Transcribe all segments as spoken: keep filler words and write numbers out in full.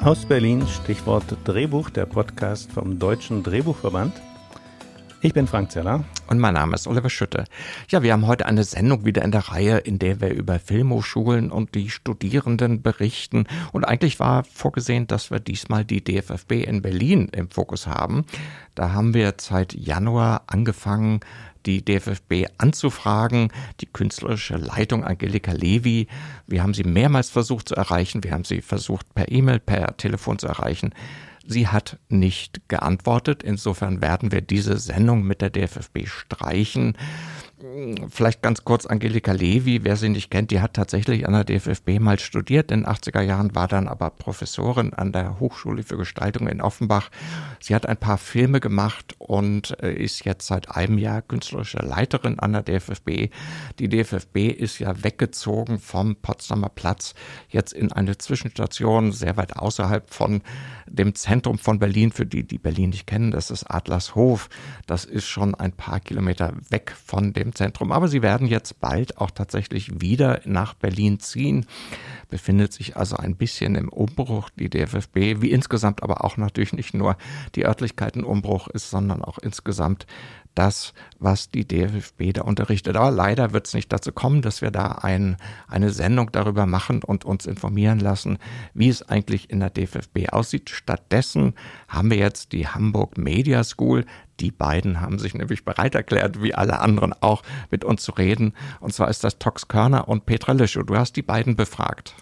Aus Berlin, Stichwort Drehbuch, der Podcast vom Deutschen Drehbuchverband. Ich bin Frank Zeller. Und mein Name ist Oliver Schütte. Ja, wir haben heute eine Sendung wieder in der Reihe, in der wir über Filmhochschulen und die Studierenden berichten. Und eigentlich war vorgesehen, dass wir diesmal die D F F B in Berlin im Fokus haben. Da haben wir seit Januar angefangen, die D F F B anzufragen, die künstlerische Leitung Angelika Levi. Wir haben sie mehrmals versucht zu erreichen. Wir haben sie versucht per E-Mail, per Telefon zu erreichen. Sie hat nicht geantwortet. Insofern werden wir diese Sendung mit der D F F B streichen. Vielleicht ganz kurz Angelika Levi, wer sie nicht kennt, die hat tatsächlich an der D F F B mal studiert. In den achtziger Jahren war dann aber Professorin an der Hochschule für Gestaltung in Offenbach. Sie hat ein paar Filme gemacht und ist jetzt seit einem Jahr künstlerische Leiterin an der D F F B. Die D F F B ist ja weggezogen vom Potsdamer Platz, jetzt in eine Zwischenstation sehr weit außerhalb von dem Zentrum von Berlin. Für die, die Berlin nicht kennen, das ist Adlershof. Das ist schon ein paar Kilometer weg von dem Zentrum, aber sie werden jetzt bald auch tatsächlich wieder nach Berlin ziehen, befindet sich also ein bisschen im Umbruch, die D F F B, wie insgesamt aber auch natürlich nicht nur die Örtlichkeit ein Umbruch ist, sondern auch insgesamt das, was die D F F B da unterrichtet. Aber leider wird es nicht dazu kommen, dass wir da ein, eine Sendung darüber machen und uns informieren lassen, wie es eigentlich in der D F F B aussieht. Stattdessen haben wir jetzt die Hamburg Media School. Die beiden haben sich nämlich bereit erklärt, wie alle anderen auch, mit uns zu reden. Und zwar ist das Tox Körner und Petra Lüschow. Du hast die beiden befragt.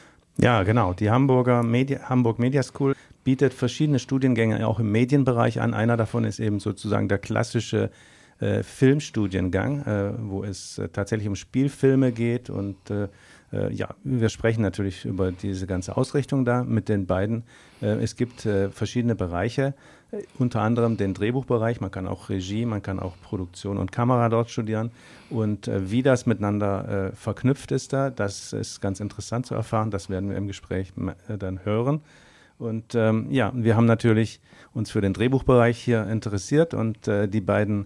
Ja, genau. Die Hamburger Media, Hamburg Media School bietet verschiedene Studiengänge auch im Medienbereich an. Einer davon ist eben sozusagen der klassische äh, Filmstudiengang, äh, wo es äh, tatsächlich um Spielfilme geht. Und äh, äh, ja, wir sprechen natürlich über diese ganze Ausrichtung da mit den beiden. Äh, es gibt äh, verschiedene Bereiche, äh, unter anderem den Drehbuchbereich. Man kann auch Regie, man kann auch Produktion und Kamera dort studieren. Und äh, wie das miteinander äh, verknüpft ist da, das ist ganz interessant zu erfahren. Das werden wir im Gespräch äh, dann hören. Und ähm, ja, wir haben natürlich uns für den Drehbuchbereich hier interessiert und äh, die beiden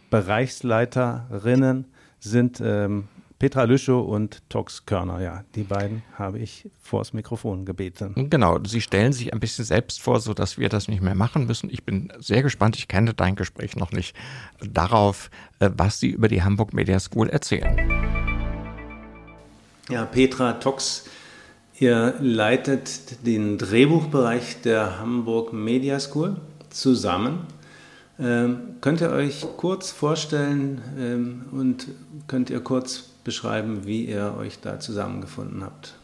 Bereichsleiterinnen sind ähm, Petra Lüschow und Tox Körner. Ja, die beiden habe ich vors Mikrofon gebeten. Genau, sie stellen sich ein bisschen selbst vor, sodass wir das nicht mehr machen müssen. Ich bin sehr gespannt, ich kenne dein Gespräch noch nicht, darauf, äh, was sie über die Hamburg Media School erzählen. Ja, Petra, Tox, ihr leitet den Drehbuchbereich der Hamburg Media School zusammen. Ähm, könnt ihr euch kurz vorstellen ähm, und könnt ihr kurz beschreiben, wie ihr euch da zusammengefunden habt?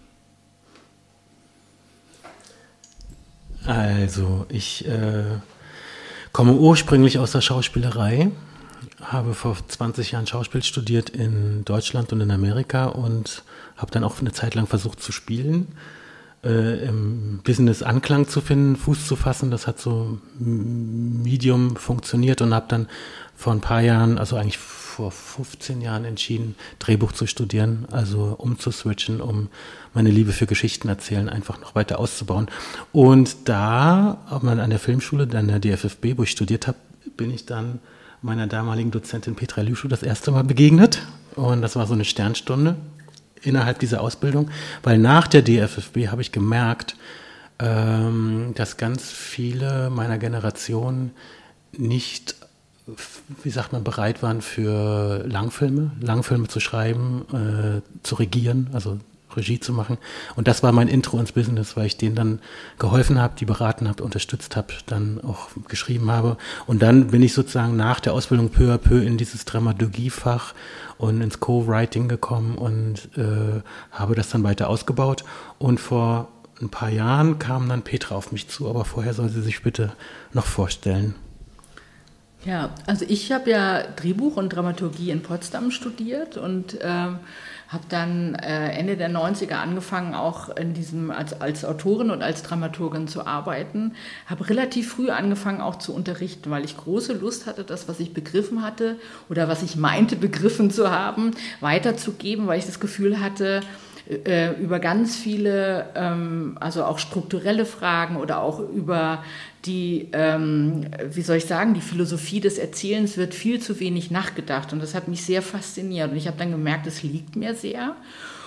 Also, ich äh, komme ursprünglich aus der Schauspielerei, habe vor zwanzig Jahren Schauspiel studiert in Deutschland und in Amerika und habe dann auch eine Zeit lang versucht zu spielen, äh, im Business Anklang zu finden, Fuß zu fassen. Das hat so medium funktioniert und habe dann vor ein paar Jahren, also eigentlich vor fünfzehn Jahren entschieden, Drehbuch zu studieren, also umzuswitchen, um meine Liebe für Geschichten erzählen einfach noch weiter auszubauen. Und da, an der Filmschule, dann der D F F B, wo ich studiert habe, bin ich dann meiner damaligen Dozentin Petra Lüschow das erste Mal begegnet. Und das war so eine Sternstunde innerhalb dieser Ausbildung, weil nach der D F F B habe ich gemerkt, ähm, dass ganz viele meiner Generation nicht, wie sagt man, bereit waren für Langfilme, Langfilme zu schreiben, äh, zu regieren, also Regie zu machen. Und das war mein Intro ins Business, weil ich denen dann geholfen habe, die beraten habe, unterstützt habe, dann auch geschrieben habe. Und dann bin ich sozusagen nach der Ausbildung peu à peu in dieses Dramaturgiefach und ins Co-Writing gekommen und äh, habe das dann weiter ausgebaut. Und vor ein paar Jahren kam dann Petra auf mich zu, aber vorher soll sie sich bitte noch vorstellen. Ja, also ich habe ja Drehbuch und Dramaturgie in Potsdam studiert und ähm, habe dann äh, Ende der neunziger angefangen, auch in diesem als, als Autorin und als Dramaturgin zu arbeiten. Habe relativ früh angefangen, auch zu unterrichten, weil ich große Lust hatte, das, was ich begriffen hatte oder was ich meinte, begriffen zu haben, weiterzugeben, weil ich das Gefühl hatte, äh, über ganz viele, ähm, also auch strukturelle Fragen oder auch über die, ähm, wie soll ich sagen, die Philosophie des Erzählens wird viel zu wenig nachgedacht und das hat mich sehr fasziniert und ich habe dann gemerkt, es liegt mir sehr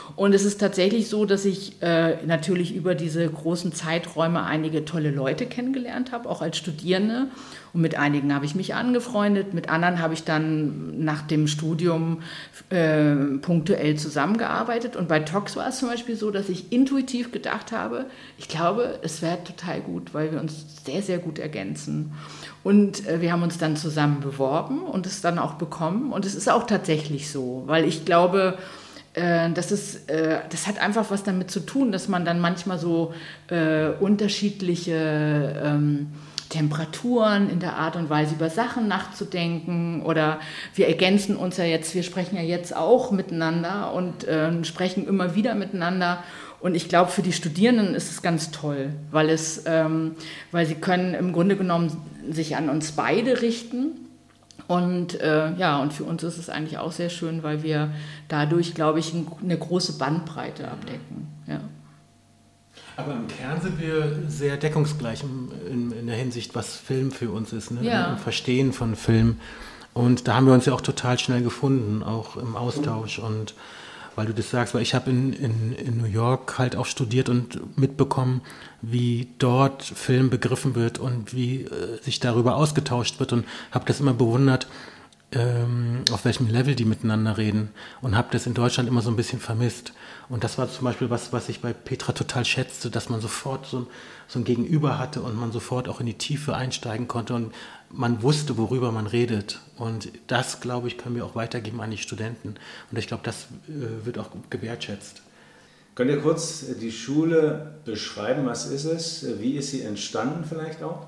Und es ist tatsächlich so, dass ich äh, natürlich über diese großen Zeiträume einige tolle Leute kennengelernt habe, auch als Studierende. Und mit einigen habe ich mich angefreundet, mit anderen habe ich dann nach dem Studium äh, punktuell zusammengearbeitet. Und bei Tox war es zum Beispiel so, dass ich intuitiv gedacht habe, ich glaube, es wäre total gut, weil wir uns sehr, sehr gut ergänzen. Und äh, wir haben uns dann zusammen beworben und es dann auch bekommen. Und es ist auch tatsächlich so, weil ich glaube, Das, ist, das hat einfach was damit zu tun, dass man dann manchmal so äh, unterschiedliche ähm, Temperaturen in der Art und Weise über Sachen nachzudenken oder wir ergänzen uns ja jetzt, wir sprechen ja jetzt auch miteinander und äh, sprechen immer wieder miteinander. Und ich glaube, für die Studierenden ist es ganz toll, weil, es, ähm, weil sie können im Grunde genommen sich an uns beide richten. Und äh, ja, und für uns ist es eigentlich auch sehr schön, weil wir dadurch, glaube ich, ein, eine große Bandbreite abdecken. Ja. Aber im Kern sind wir sehr deckungsgleich in, in der Hinsicht, was Film für uns ist, ne? Ja. Im Verstehen von Film. Und da haben wir uns ja auch total schnell gefunden, auch im Austausch. Und weil du das sagst, weil ich habe in, in, in New York halt auch studiert und mitbekommen, wie dort Film begriffen wird und wie äh, sich darüber ausgetauscht wird und habe das immer bewundert, ähm, auf welchem Level die miteinander reden und habe das in Deutschland immer so ein bisschen vermisst. Und das war zum Beispiel was, was ich bei Petra total schätzte, dass man sofort so ein, so ein Gegenüber hatte und man sofort auch in die Tiefe einsteigen konnte und man wusste, worüber man redet. Und das, glaube ich, können wir auch weitergeben an die Studenten. Und ich glaube, das äh, wird auch gewertschätzt. Könnt ihr kurz die Schule beschreiben? Was ist es? Wie ist sie entstanden vielleicht auch?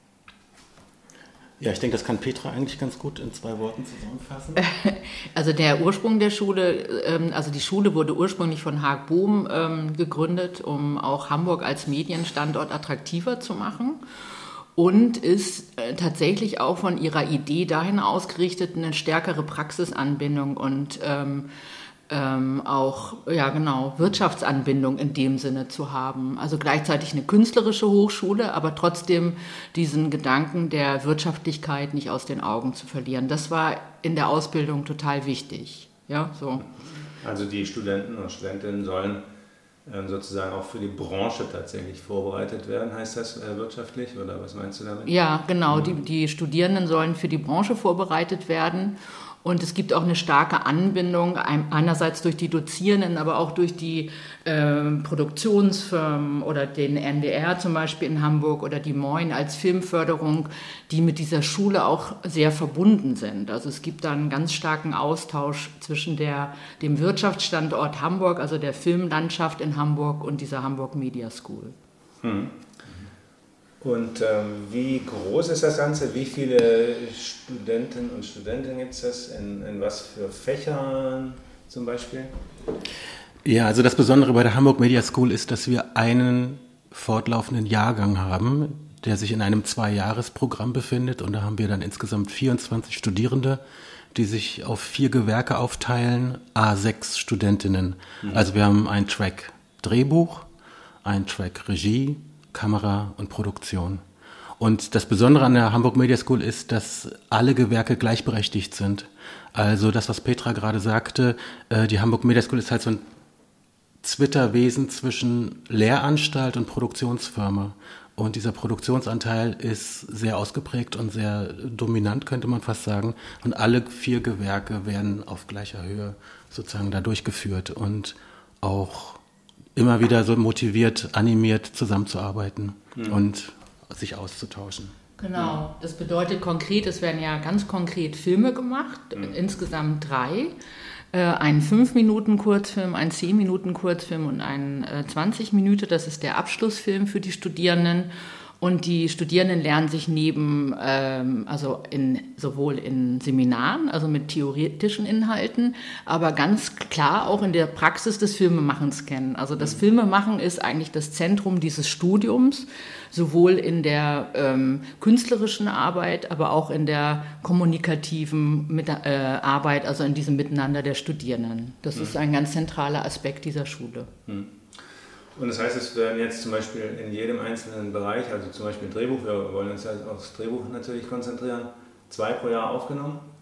Ja, ich denke, das kann Petra eigentlich ganz gut in zwei Worten zusammenfassen. Also der Ursprung der Schule, also die Schule wurde ursprünglich von Haag Bohm gegründet, um auch Hamburg als Medienstandort attraktiver zu machen. Und ist tatsächlich auch von ihrer Idee dahin ausgerichtet, eine stärkere Praxisanbindung und ähm, ähm, auch, ja genau, Wirtschaftsanbindung in dem Sinne zu haben. Also gleichzeitig eine künstlerische Hochschule, aber trotzdem diesen Gedanken der Wirtschaftlichkeit nicht aus den Augen zu verlieren. Das war in der Ausbildung total wichtig. Ja, so. Also die Studenten und Studentinnen sollen sozusagen auch für die Branche tatsächlich vorbereitet werden, heißt das äh, wirtschaftlich oder was meinst du damit? Ja, genau, die, die Studierenden sollen für die Branche vorbereitet werden und es gibt auch eine starke Anbindung, einerseits durch die Dozierenden, aber auch durch die äh, Produktionsfirmen oder den N D R zum Beispiel in Hamburg oder die Moin als Filmförderung, die mit dieser Schule auch sehr verbunden sind. Also es gibt da einen ganz starken Austausch zwischen der, dem Wirtschaftsstandort Hamburg, also der Filmlandschaft in Hamburg und dieser Hamburg Media School. Hm. Und ähm, wie groß ist das Ganze? Wie viele Studenten und Studentinnen gibt es das? In, in was für Fächern zum Beispiel? Ja, also das Besondere bei der Hamburg Media School ist, dass wir einen fortlaufenden Jahrgang haben, der sich in einem Zwei-Jahres-Programm befindet. Und da haben wir dann insgesamt vierundzwanzig Studierende, die sich auf vier Gewerke aufteilen, à sechs Studentinnen. Mhm. Also wir haben einen Track Drehbuch, einen Track Regie, Kamera und Produktion. Und das Besondere an der Hamburg Media School ist, dass alle Gewerke gleichberechtigt sind. Also das, was Petra gerade sagte, die Hamburg Media School ist halt so ein Zwitterwesen zwischen Lehranstalt und Produktionsfirma. Und dieser Produktionsanteil ist sehr ausgeprägt und sehr dominant, könnte man fast sagen. Und alle vier Gewerke werden auf gleicher Höhe sozusagen da durchgeführt und auch immer wieder so motiviert, animiert zusammenzuarbeiten mhm. und sich auszutauschen. Genau, das bedeutet konkret, es werden ja ganz konkret Filme gemacht, mhm. insgesamt drei. Ein fünf Minuten Kurzfilm, ein zehn Minuten Kurzfilm und ein zwanzig Minuten, das ist der Abschlussfilm für die Studierenden. Und die Studierenden lernen sich neben, ähm, also in, sowohl in Seminaren, also mit theoretischen Inhalten, aber ganz klar auch in der Praxis des Filmemachens kennen. Also das Filmemachen ist eigentlich das Zentrum dieses Studiums, sowohl in der ähm, künstlerischen Arbeit, aber auch in der kommunikativen Mit- äh, Arbeit, also in diesem Miteinander der Studierenden. Das mhm. ist ein ganz zentraler Aspekt dieser Schule. Mhm. Und das heißt, es werden jetzt zum Beispiel in jedem einzelnen Bereich, also zum Beispiel Drehbuch, wir wollen uns ja aufs Drehbuch natürlich konzentrieren, zwei pro Jahr aufgenommen.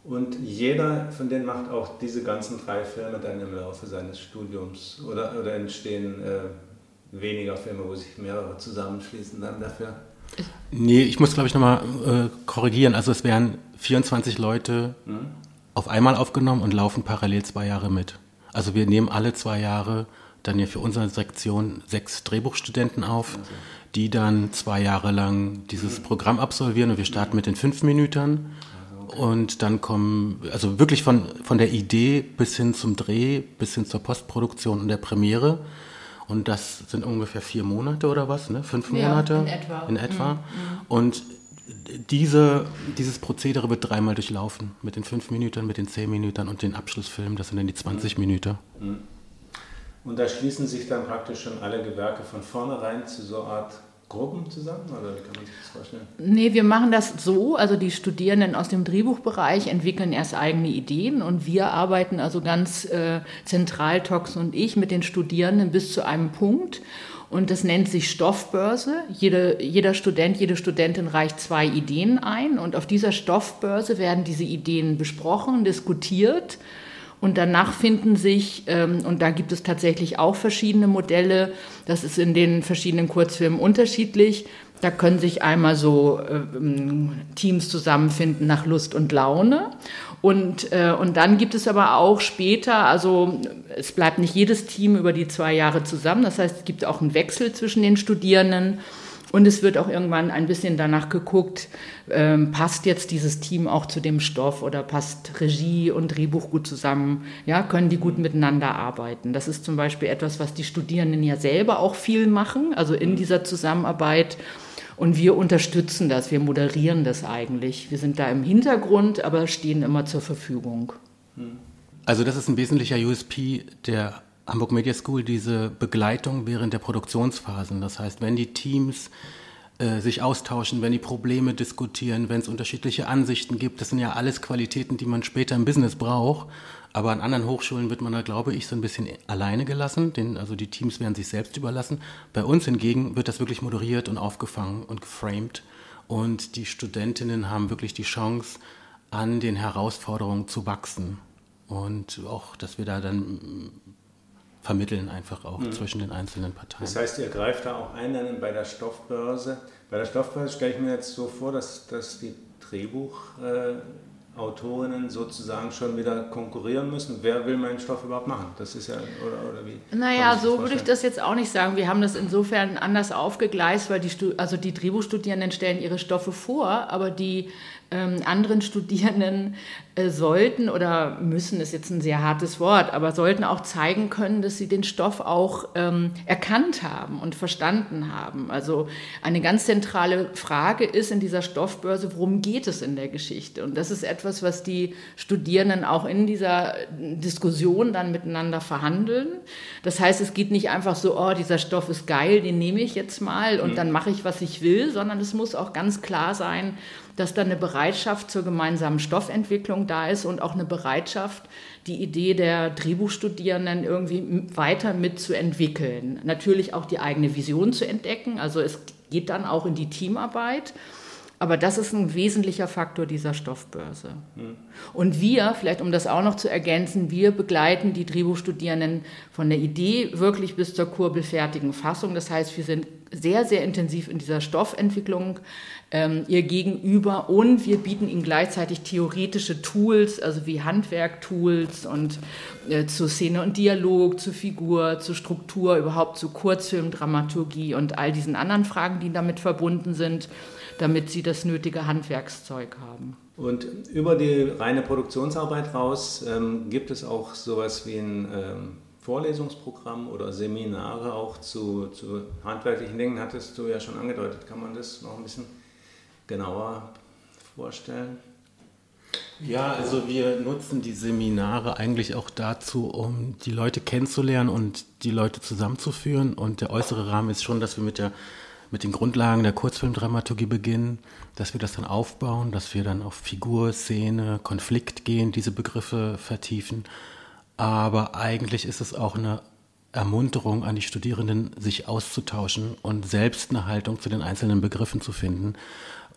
Und jeder von denen macht auch diese ganzen drei Filme dann im Laufe seines Studiums oder, oder entstehen äh, weniger Filme, wo sich mehrere zusammenschließen dann dafür? Nee, ich muss glaube ich nochmal äh, korrigieren. Also es werden vierundzwanzig Leute hm? auf einmal aufgenommen und laufen parallel zwei Jahre mit. Also wir nehmen alle zwei Jahre dann ja für unsere Sektion sechs Drehbuchstudenten auf, okay. die dann zwei Jahre lang dieses Programm absolvieren und wir starten mit den fünf Minütern. Okay. Und dann kommen, also wirklich von, von der Idee bis hin zum Dreh, bis hin zur Postproduktion und der Premiere. Und das sind ungefähr vier Monate oder was, ne? Fünf ja, Monate? in etwa. In etwa. Mhm. Und diese, dieses Prozedere wird dreimal durchlaufen. Mit den fünf Minütern, mit den zehn Minütern und den Abschlussfilm, das sind dann die zwanzig mhm. Minuten. Und da schließen sich dann praktisch schon alle Gewerke von vornherein zu so einer Art Gruppen zusammen, oder wie kann man sich das vorstellen? Nee, wir machen das so, also die Studierenden aus dem Drehbuchbereich entwickeln erst eigene Ideen und wir arbeiten also ganz äh, zentral, Tox und ich, mit den Studierenden bis zu einem Punkt und das nennt sich Stoffbörse. Jede, jeder Student, jede Studentin reicht zwei Ideen ein und auf dieser Stoffbörse werden diese Ideen besprochen, diskutiert. Und danach finden sich, ähm, und da gibt es tatsächlich auch verschiedene Modelle, das ist in den verschiedenen Kurzfilmen unterschiedlich, da können sich einmal so ähm, Teams zusammenfinden nach Lust und Laune. Und, äh, und dann gibt es aber auch später, also es bleibt nicht jedes Team über die zwei Jahre zusammen, das heißt, es gibt auch einen Wechsel zwischen den Studierenden. Und es wird auch irgendwann ein bisschen danach geguckt, ähm, passt jetzt dieses Team auch zu dem Stoff oder passt Regie und Drehbuch gut zusammen? Ja, können die gut miteinander arbeiten? Das ist zum Beispiel etwas, was die Studierenden ja selber auch viel machen, also in dieser Zusammenarbeit. Und wir unterstützen das, wir moderieren das eigentlich. Wir sind da im Hintergrund, aber stehen immer zur Verfügung. Also das ist ein wesentlicher U S P der Hamburg Media School, diese Begleitung während der Produktionsphasen. Das heißt, wenn die Teams äh, sich austauschen, wenn die Probleme diskutieren, wenn es unterschiedliche Ansichten gibt, das sind ja alles Qualitäten, die man später im Business braucht. Aber an anderen Hochschulen wird man da, glaube ich, so ein bisschen alleine gelassen. Den, also die Teams werden sich selbst überlassen. Bei uns hingegen wird das wirklich moderiert und aufgefangen und geframed. Und die Studentinnen haben wirklich die Chance, an den Herausforderungen zu wachsen. Und auch, dass wir da dann vermitteln einfach auch mhm. zwischen den einzelnen Parteien. Das heißt, ihr greift da auch ein dann bei der Stoffbörse. Bei der Stoffbörse stelle ich mir jetzt so vor, dass, dass die Drehbuchautorinnen äh, sozusagen schon wieder konkurrieren müssen. Wer will meinen Stoff überhaupt machen? Das ist ja, oder, oder wie? Naja, so würde ich das jetzt auch nicht sagen. Wir haben das insofern anders aufgegleist, weil die, also die Drehbuchstudierenden stellen ihre Stoffe vor, aber die ähm, anderen Studierenden äh, sollten oder müssen, ist jetzt ein sehr hartes Wort, aber sollten auch zeigen können, dass sie den Stoff auch ähm, erkannt haben und verstanden haben. Also eine ganz zentrale Frage ist in dieser Stoffbörse, worum geht es in der Geschichte? Und das ist etwas, was die Studierenden auch in dieser Diskussion dann miteinander verhandeln. Das heißt, es geht nicht einfach so, oh, dieser Stoff ist geil, den nehme ich jetzt mal und mhm. dann mache ich, was ich will, sondern es muss auch ganz klar sein, dass da eine Bereitschaft zur gemeinsamen Stoffentwicklung da ist und auch eine Bereitschaft, die Idee der Drehbuchstudierenden irgendwie weiter mitzuentwickeln. Natürlich auch die eigene Vision zu entdecken, also es geht dann auch in die Teamarbeit. Aber das ist ein wesentlicher Faktor dieser Stoffbörse. Mhm. Und wir, vielleicht um das auch noch zu ergänzen, wir begleiten die Drehbuchstudierenden von der Idee wirklich bis zur kurbelfertigen Fassung. Das heißt, wir sind sehr, sehr intensiv in dieser Stoffentwicklung ähm, ihr gegenüber und wir bieten ihnen gleichzeitig theoretische Tools, also wie Handwerktools und äh, zu Szene und Dialog, zu Figur, zu Struktur, überhaupt zu Kurzfilmdramaturgie und all diesen anderen Fragen, die damit verbunden sind, damit sie das nötige Handwerkszeug haben. Und über die reine Produktionsarbeit raus ähm, gibt es auch sowas wie ein ähm, Vorlesungsprogramm oder Seminare auch zu, zu handwerklichen Dingen, hattest du ja schon angedeutet. Kann man das noch ein bisschen genauer vorstellen? Ja, also wir nutzen die Seminare eigentlich auch dazu, um die Leute kennenzulernen und die Leute zusammenzuführen. Und der äußere Rahmen ist schon, dass wir mit der mit den Grundlagen der Kurzfilmdramaturgie beginnen, dass wir das dann aufbauen, dass wir dann auf Figur, Szene, Konflikt gehen, diese Begriffe vertiefen. Aber eigentlich ist es auch eine Ermunterung an die Studierenden, sich auszutauschen und selbst eine Haltung zu den einzelnen Begriffen zu finden.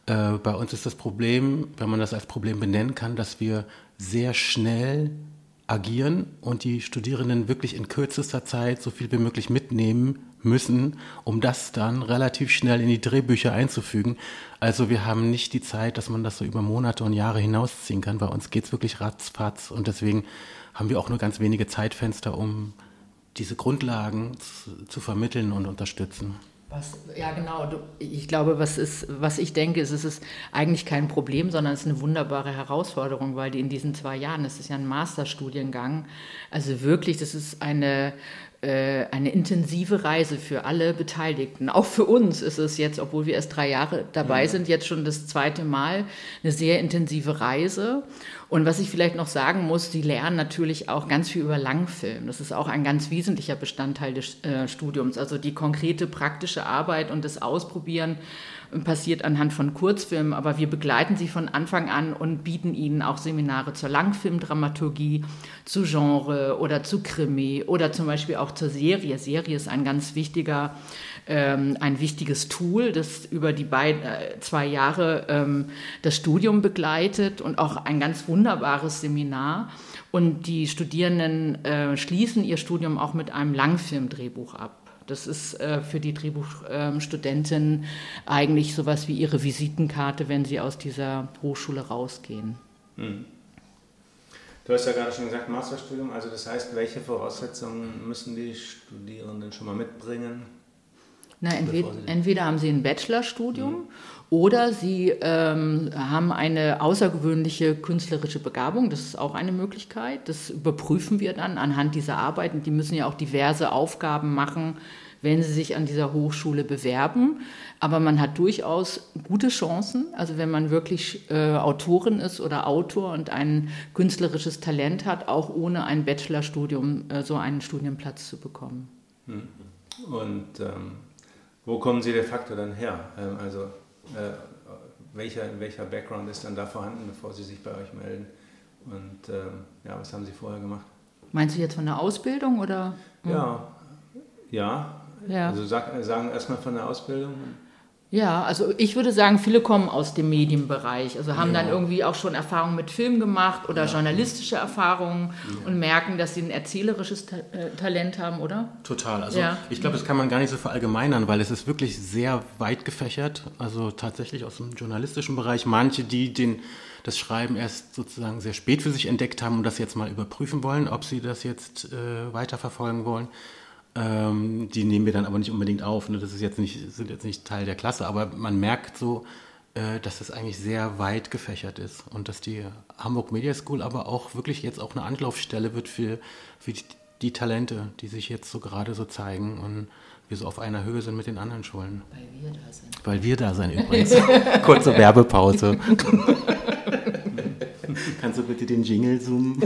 Äh, bei uns ist das Problem, wenn man das als Problem benennen kann, dass wir sehr schnell agieren und die Studierenden wirklich in kürzester Zeit so viel wie möglich mitnehmen müssen, um das dann relativ schnell in die Drehbücher einzufügen. Also wir haben nicht die Zeit, dass man das so über Monate und Jahre hinausziehen kann. Bei uns geht es wirklich ratzfatz und deswegen haben wir auch nur ganz wenige Zeitfenster, um diese Grundlagen zu, zu vermitteln und unterstützen. Was, ja, genau. Du, ich glaube, was, ist, was ich denke, ist, es ist eigentlich kein Problem, sondern es ist eine wunderbare Herausforderung, weil die in diesen zwei Jahren, das ist ja ein Masterstudiengang, also wirklich, das ist eine, äh, eine intensive Reise für alle Beteiligten. Auch für uns ist es jetzt, obwohl wir erst drei Jahre dabei ja. sind, jetzt schon das zweite Mal eine sehr intensive Reise. Und was ich vielleicht noch sagen muss, die lernen natürlich auch ganz viel über Langfilm. Das ist auch ein ganz wesentlicher Bestandteil des äh, Studiums. Also die konkrete praktische Arbeit und das Ausprobieren passiert anhand von Kurzfilmen, aber wir begleiten sie von Anfang an und bieten ihnen auch Seminare zur Langfilmdramaturgie, zu Genre oder zu Krimi oder zum Beispiel auch zur Serie. Serie ist ein ganz wichtiger ein wichtiges Tool, das über die beiden, zwei Jahre ähm, das Studium begleitet und auch ein ganz wunderbares Seminar. Und die Studierenden äh, schließen ihr Studium auch mit einem Langfilmdrehbuch ab. Das ist äh, für die Drehbuchstudentinnen eigentlich sowas wie ihre Visitenkarte, wenn sie aus dieser Hochschule rausgehen. Hm. Du hast ja gerade schon gesagt, Masterstudium, also das heißt, welche Voraussetzungen müssen die Studierenden schon mal mitbringen? Na, entweder, entweder haben sie ein Bachelorstudium mhm. oder sie ähm, haben eine außergewöhnliche künstlerische Begabung. Das ist auch eine Möglichkeit. Das überprüfen wir dann anhand dieser Arbeiten. Die müssen ja auch diverse Aufgaben machen, wenn sie sich an dieser Hochschule bewerben. Aber man hat durchaus gute Chancen. Also wenn man wirklich äh, Autorin ist oder Autor und ein künstlerisches Talent hat, auch ohne ein Bachelorstudium äh, so einen Studienplatz zu bekommen. Und ähm wo kommen Sie de facto dann her? Also äh, welcher, welcher Background ist dann da vorhanden, bevor Sie sich bei euch melden? Und äh, ja, was haben Sie vorher gemacht? Meinst du jetzt von der Ausbildung oder? Ja, ja. ja. Also sag, sagen erstmal von der Ausbildung. Ja, also ich würde sagen, viele kommen aus dem Medienbereich, also haben ja. dann irgendwie auch schon Erfahrungen mit Film gemacht oder ja. journalistische Erfahrungen ja. und merken, dass sie ein erzählerisches Ta- äh, Talent haben, oder? Total, also ja. ich glaube, das kann man gar nicht so verallgemeinern, weil es ist wirklich sehr weit gefächert, also tatsächlich aus dem journalistischen Bereich. Manche, die den, das Schreiben erst sozusagen sehr spät für sich entdeckt haben und das jetzt mal überprüfen wollen, ob sie das jetzt äh, weiterverfolgen wollen. Ähm, die nehmen wir dann aber nicht unbedingt auf. Ne? Das ist jetzt nicht, sind jetzt nicht Teil der Klasse, aber man merkt so, äh, dass das eigentlich sehr weit gefächert ist und dass die Hamburg Media School aber auch wirklich jetzt auch eine Anlaufstelle wird für, für die, die Talente, die sich jetzt so gerade so zeigen und wir so auf einer Höhe sind mit den anderen Schulen. Weil wir da sind. Weil wir da sind übrigens. Kurze Werbepause. Kannst du bitte den Jingle zoomen?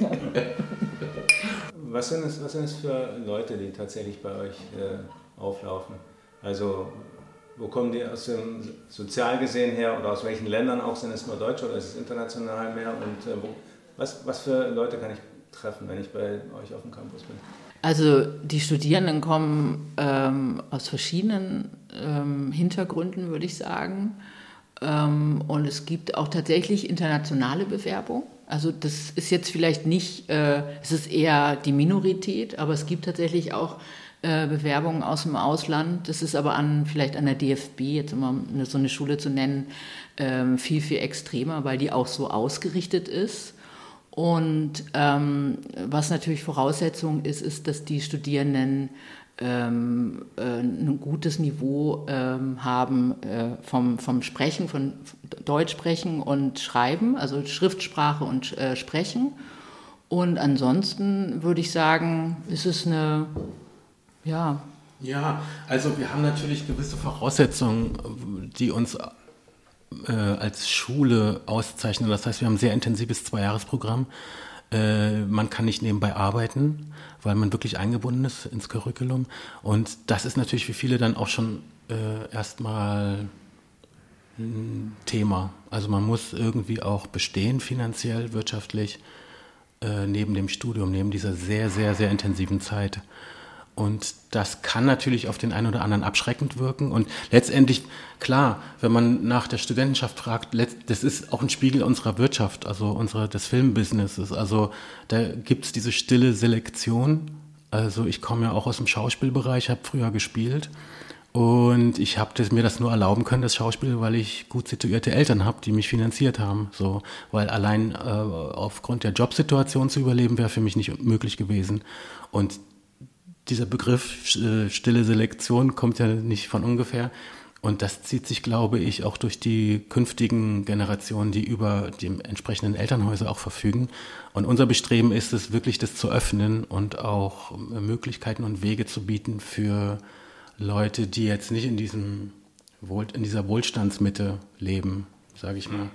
Was sind, es, was sind es für Leute, die tatsächlich bei euch äh, auflaufen? Also wo kommen die aus dem sozial gesehen her oder aus welchen Ländern auch? Sind es nur Deutsche oder ist es international mehr? Und äh, wo, was, was für Leute kann ich treffen, wenn ich bei euch auf dem Campus bin? Also die Studierenden kommen ähm, aus verschiedenen ähm, Hintergründen, würde ich sagen. Ähm, und es gibt auch tatsächlich internationale Bewerbungen. Also das ist jetzt vielleicht nicht, äh, es ist eher die Minorität, aber es gibt tatsächlich auch äh, Bewerbungen aus dem Ausland. Das ist aber an vielleicht an der D F B, jetzt immer eine, so eine Schule zu nennen, äh, viel, viel extremer, weil die auch so ausgerichtet ist. Und ähm, was natürlich Voraussetzung ist, ist, dass die Studierenden ähm, äh, ein gutes Niveau ähm, haben äh, vom, vom Sprechen, von Deutsch sprechen und Schreiben, also Schriftsprache und äh, Sprechen. Und ansonsten würde ich sagen, ist es eine, ja. Ja, also wir haben natürlich gewisse Voraussetzungen, die uns äh, als Schule auszeichnen. Das heißt, wir haben ein sehr intensives Zweijahresprogramm. Äh, man kann nicht nebenbei arbeiten, weil man wirklich eingebunden ist ins Curriculum. Und das ist natürlich für viele dann auch schon äh, erstmal ein Thema. Also man muss irgendwie auch bestehen, finanziell, wirtschaftlich, äh, neben dem Studium, neben dieser sehr, sehr, sehr intensiven Zeit. Und das kann natürlich auf den einen oder anderen abschreckend wirken. Und letztendlich, klar, wenn man nach der Studentenschaft fragt, das ist auch ein Spiegel unserer Wirtschaft, also unserer, des Filmbusinesses. Also da gibt es diese stille Selektion. Also ich komme ja auch aus dem Schauspielbereich, habe früher gespielt. Und ich habe das, mir das nur erlauben können, das Schauspiel, weil ich gut situierte Eltern habe, die mich finanziert haben. So, weil allein äh, aufgrund der Jobsituation zu überleben, wäre für mich nicht möglich gewesen. Und dieser Begriff äh, stille Selektion kommt ja nicht von ungefähr. Und das zieht sich, glaube ich, auch durch die künftigen Generationen, die über die entsprechenden Elternhäuser auch verfügen. Und unser Bestreben ist es, wirklich das zu öffnen und auch Möglichkeiten und Wege zu bieten für Leute, die jetzt nicht in diesem Wohl, in dieser Wohlstandsmitte leben, sage ich mal.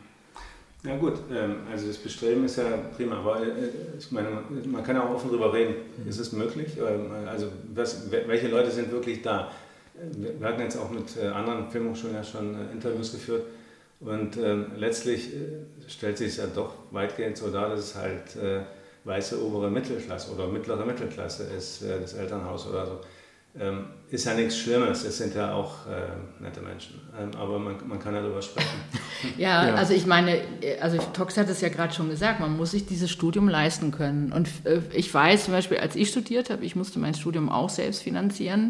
Ja gut, also das Bestreben ist ja prima, aber ich meine, man kann ja auch offen drüber reden. Ist es möglich? Also was, welche Leute sind wirklich da? Wir hatten jetzt auch mit anderen Filmhochschulen ja schon Interviews geführt und letztlich stellt sich es ja doch weitgehend so dar, dass es halt weiße obere Mittelklasse oder mittlere Mittelklasse ist, das Elternhaus oder so. Ähm, ist ja nichts Schlimmes, es sind ja auch äh, nette Menschen, ähm, aber man, man kann ja darüber sprechen. Ja, ja, also ich meine, also Tox hat es ja gerade schon gesagt, man muss sich dieses Studium leisten können. Und äh, ich weiß zum Beispiel, als ich studiert habe, ich musste mein Studium auch selbst finanzieren.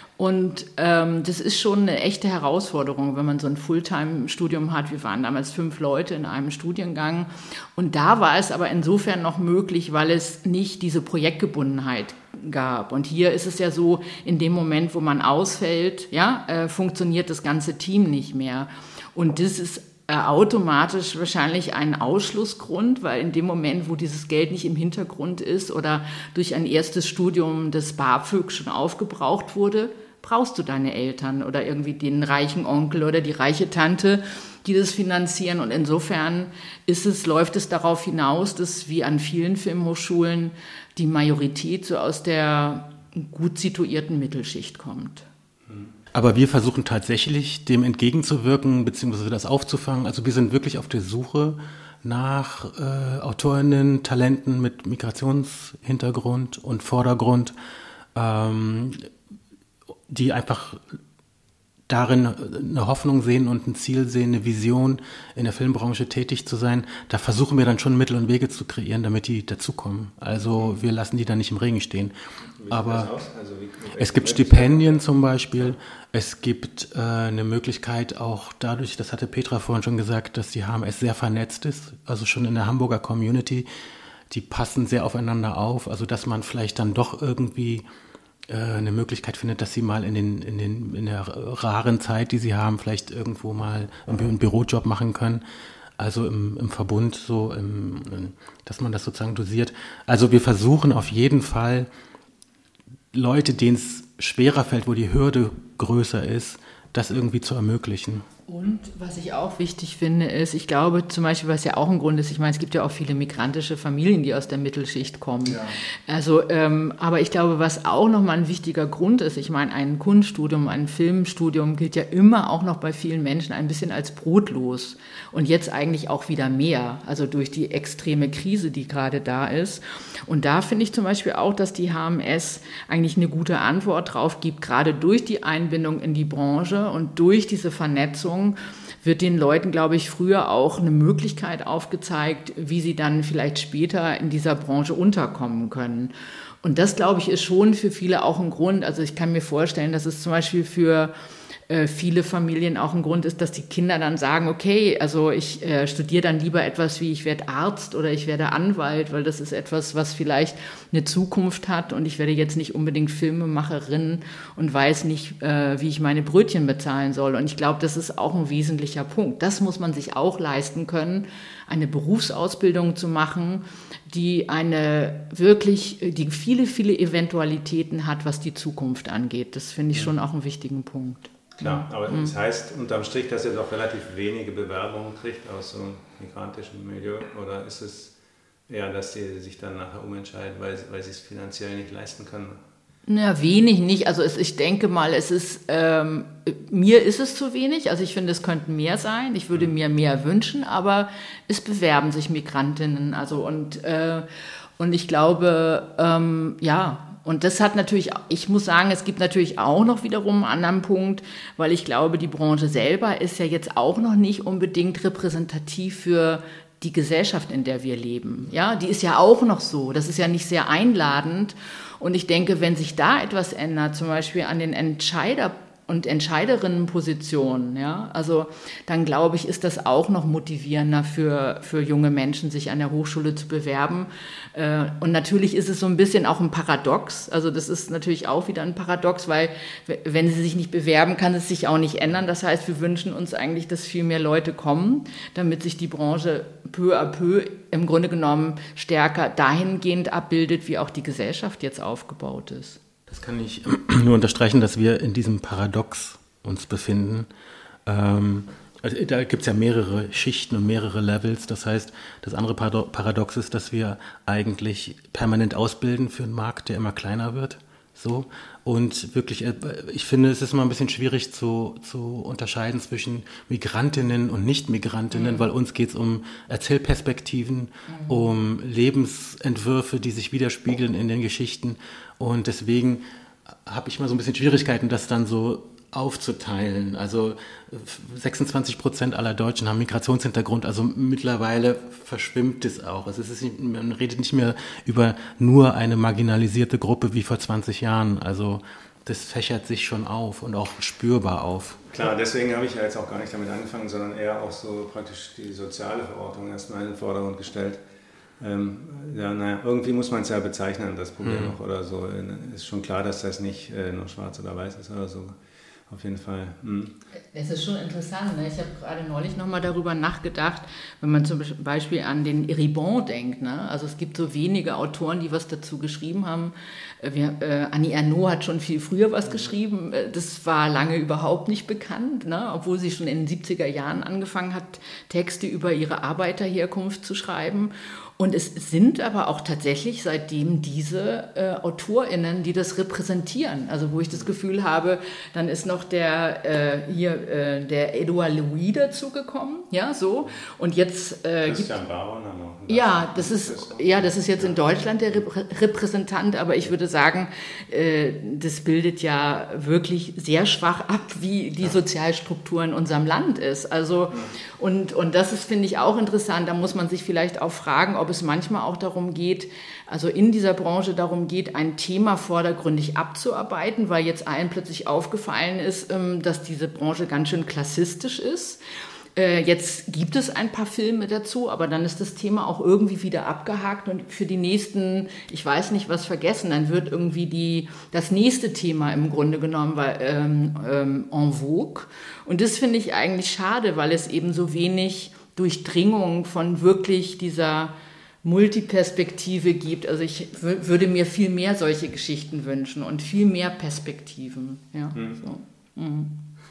Und ähm, das ist schon eine echte Herausforderung, wenn man so ein Fulltime-Studium hat. Wir waren damals fünf Leute in einem Studiengang. Und da war es aber insofern noch möglich, weil es nicht diese Projektgebundenheit gab. Und hier ist es ja so, in dem Moment, wo man ausfällt, ja, äh, funktioniert das ganze Team nicht mehr. Und das ist äh, automatisch wahrscheinlich ein Ausschlussgrund, weil in dem Moment, wo dieses Geld nicht im Hintergrund ist oder durch ein erstes Studium des BAföG schon aufgebraucht wurde, brauchst du deine Eltern oder irgendwie den reichen Onkel oder die reiche Tante, die das finanzieren. Und insofern ist es, läuft es darauf hinaus, dass wie an vielen Filmhochschulen die Majorität so aus der gut situierten Mittelschicht kommt. Aber wir versuchen tatsächlich, dem entgegenzuwirken, beziehungsweise das aufzufangen. Also wir sind wirklich auf der Suche nach äh, Autorinnen, Talenten mit Migrationshintergrund und Vordergrund, ähm, die einfach darin eine Hoffnung sehen und ein Ziel sehen, eine Vision, in der Filmbranche tätig zu sein. Da versuchen wir dann schon Mittel und Wege zu kreieren, damit die dazukommen. Also wir lassen die dann nicht im Regen stehen. Wie Aber sieht das aus? Also wie, es gibt Stipendien zum Beispiel. Es gibt äh, eine Möglichkeit auch dadurch, das hatte Petra vorhin schon gesagt, dass die H M S sehr vernetzt ist, also schon in der Hamburger Community. Die passen sehr aufeinander auf, also dass man vielleicht dann doch irgendwie eine Möglichkeit findet, dass sie mal in den in den in der raren Zeit, die sie haben, vielleicht irgendwo mal einen Bürojob machen können. Also im, im Verbund so, im, dass man das sozusagen dosiert. Also wir versuchen auf jeden Fall Leute, denen es schwerer fällt, wo die Hürde größer ist, das irgendwie zu ermöglichen. Und was ich auch wichtig finde, ist, ich glaube zum Beispiel, was ja auch ein Grund ist, ich meine, es gibt ja auch viele migrantische Familien, die aus der Mittelschicht kommen. Ja. Also, ähm, aber ich glaube, was auch nochmal ein wichtiger Grund ist, ich meine, ein Kunststudium, ein Filmstudium gilt ja immer auch noch bei vielen Menschen ein bisschen als brotlos. Und jetzt eigentlich auch wieder mehr, also durch die extreme Krise, die gerade da ist. Und da finde ich zum Beispiel auch, dass die H M S eigentlich eine gute Antwort drauf gibt, gerade durch die Einbindung in die Branche und durch diese Vernetzung wird den Leuten, glaube ich, früher auch eine Möglichkeit aufgezeigt, wie sie dann vielleicht später in dieser Branche unterkommen können. Und das, glaube ich, ist schon für viele auch ein Grund. Also ich kann mir vorstellen, dass es zum Beispiel für äh, viele Familien auch ein Grund ist, dass die Kinder dann sagen, okay, also ich äh, studiere dann lieber etwas wie ich werde Arzt oder ich werde Anwalt, weil das ist etwas, was vielleicht eine Zukunft hat und ich werde jetzt nicht unbedingt Filmemacherin und weiß nicht, äh, wie ich meine Brötchen bezahlen soll. Und ich glaube, das ist auch ein wesentlicher Punkt. Das muss man sich auch leisten können, eine Berufsausbildung zu machen, die eine wirklich, die viele, viele Eventualitäten hat, was die Zukunft angeht. Das finde ich schon auch einen wichtigen Punkt. Klar, aber mhm. das heißt unterm Strich, dass ihr doch relativ wenige Bewerbungen kriegt aus so einem migrantischen Milieu, oder ist es eher, dass die sich dann nachher umentscheiden, weil, weil sie es finanziell nicht leisten können? Na, wenig nicht. Also es, ich denke mal, es ist, ähm, mir ist es zu wenig. Also ich finde, es könnten mehr sein. Ich würde mir mehr wünschen, aber es bewerben sich Migrantinnen. Also und, äh, und ich glaube, ähm, ja, Und das hat natürlich, ich muss sagen, es gibt natürlich auch noch wiederum einen anderen Punkt, weil ich glaube, die Branche selber ist ja jetzt auch noch nicht unbedingt repräsentativ für die Gesellschaft, in der wir leben. Ja, die ist ja auch noch so. Das ist ja nicht sehr einladend. Und ich denke, wenn sich da etwas ändert, zum Beispiel an den Entscheider- und Entscheiderinnenpositionen, ja, also dann glaube ich, ist das auch noch motivierender für, für junge Menschen, sich an der Hochschule zu bewerben. Und natürlich ist es so ein bisschen auch ein Paradox. Also das ist natürlich auch wieder ein Paradox, weil wenn sie sich nicht bewerben, kann es sich auch nicht ändern. Das heißt, wir wünschen uns eigentlich, dass viel mehr Leute kommen, damit sich die Branche peu à peu im Grunde genommen stärker dahingehend abbildet, wie auch die Gesellschaft jetzt aufgebaut ist. Das kann ich nur unterstreichen, dass wir in diesem Paradox uns befinden. Ähm, also da gibt es ja mehrere Schichten und mehrere Levels. Das heißt, das andere Paradox ist, dass wir eigentlich permanent ausbilden für einen Markt, der immer kleiner wird. So. Und wirklich, ich finde, es ist immer ein bisschen schwierig zu, zu unterscheiden zwischen Migrantinnen und Nicht-Migrantinnen, mhm. weil uns geht es um Erzählperspektiven, mhm. um Lebensentwürfe, die sich widerspiegeln in den Geschichten. Und deswegen habe ich mal so ein bisschen Schwierigkeiten, das dann so aufzuteilen. Also sechsundzwanzig Prozent aller Deutschen haben Migrationshintergrund, also mittlerweile verschwimmt es auch. Also es ist nicht, man redet nicht mehr über nur eine marginalisierte Gruppe wie vor zwanzig Jahren. Also das fächert sich schon auf und auch spürbar auf. Klar, deswegen habe ich ja jetzt auch gar nicht damit angefangen, sondern eher auch so praktisch die soziale Verortung erstmal in den Vordergrund gestellt. Ähm, ja, naja, irgendwie muss man es ja bezeichnen, das Problem mhm. noch oder so. Ist schon klar, dass das nicht äh, nur schwarz oder weiß ist oder so. Auf jeden Fall. Mhm. Es ist schon interessant. Ne? Ich habe gerade neulich nochmal darüber nachgedacht, wenn man zum Beispiel an den Ribon denkt. Ne? Also es gibt so wenige Autoren, die was dazu geschrieben haben. Wir, äh, Annie Ernaux hat schon viel früher was geschrieben. Das war lange überhaupt nicht bekannt, ne? Obwohl sie schon in den siebziger Jahren angefangen hat, Texte über ihre Arbeiterherkunft zu schreiben. Und es sind aber auch tatsächlich seitdem diese äh, AutorInnen, die das repräsentieren. Also wo ich das Gefühl habe, dann ist noch der äh, hier äh, der Edouard Louis dazugekommen, ja so. Und jetzt äh, Christian Bauer noch. Ja, das ist ja das ist jetzt in Deutschland der Rep- Repräsentant, aber ich würde sagen, äh, das bildet ja wirklich sehr schwach ab, wie die Sozialstruktur in unserem Land ist. Also und und das ist, finde ich, auch interessant. Da muss man sich vielleicht auch fragen, ob es manchmal auch darum geht, also in dieser Branche darum geht, ein Thema vordergründig abzuarbeiten, weil jetzt allen plötzlich aufgefallen ist, dass diese Branche ganz schön klassistisch ist. Jetzt gibt es ein paar Filme dazu, aber dann ist das Thema auch irgendwie wieder abgehakt und für die nächsten, ich weiß nicht was, vergessen. Dann wird irgendwie die, das nächste Thema im Grunde genommen weil, ähm, ähm, en vogue. Und das finde ich eigentlich schade, weil es eben so wenig Durchdringung von wirklich dieser Multiperspektive gibt. Also ich w- würde mir viel mehr solche Geschichten wünschen und viel mehr Perspektiven. Ja, mhm. so. mhm.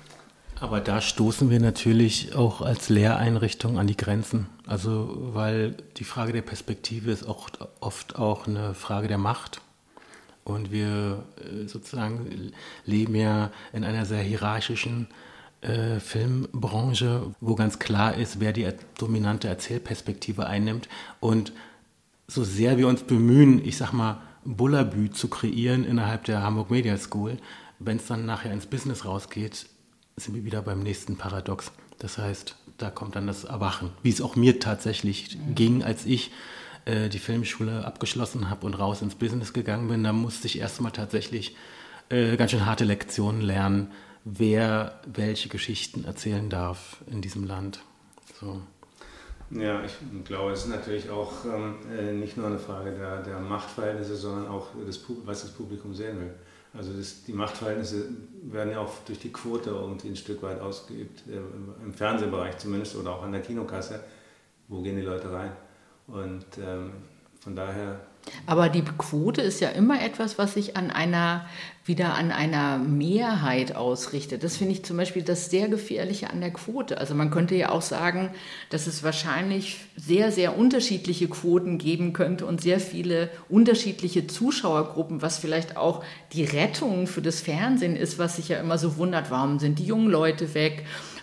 Aber da stoßen wir natürlich auch als Lehreinrichtung an die Grenzen. Also weil die Frage der Perspektive ist auch oft auch eine Frage der Macht. Und wir sozusagen leben ja in einer sehr hierarchischen äh, Filmbranche, wo ganz klar ist, wer die dominante Erzählperspektive einnimmt. Und so sehr wir uns bemühen, ich sag mal, Bullabü zu kreieren innerhalb der Hamburg Media School, wenn es dann nachher ins Business rausgeht, sind wir wieder beim nächsten Paradox. Das heißt, da kommt dann das Erwachen, wie es auch mir tatsächlich mhm. ging, als ich äh, die Filmschule abgeschlossen habe und raus ins Business gegangen bin. Da musste ich erstmal tatsächlich äh, ganz schön harte Lektionen lernen, wer welche Geschichten erzählen darf in diesem Land. So. Ja, ich glaube, es ist natürlich auch ähm, nicht nur eine Frage der, der Machtverhältnisse, sondern auch, das, was das Publikum sehen will. Also das, die Machtverhältnisse werden ja auch durch die Quote irgendwie ein Stück weit ausgeübt, äh, im Fernsehbereich zumindest oder auch an der Kinokasse. Wo gehen die Leute rein? Und ähm, von daher... Aber die Quote ist ja immer etwas, was sich an einer, wieder an einer Mehrheit ausrichtet. Das finde ich zum Beispiel das sehr Gefährliche an der Quote. Also man könnte ja auch sagen, dass es wahrscheinlich sehr, sehr unterschiedliche Quoten geben könnte und sehr viele unterschiedliche Zuschauergruppen, was vielleicht auch die Rettung für das Fernsehen ist, was sich ja immer so wundert, warum sind die jungen Leute weg?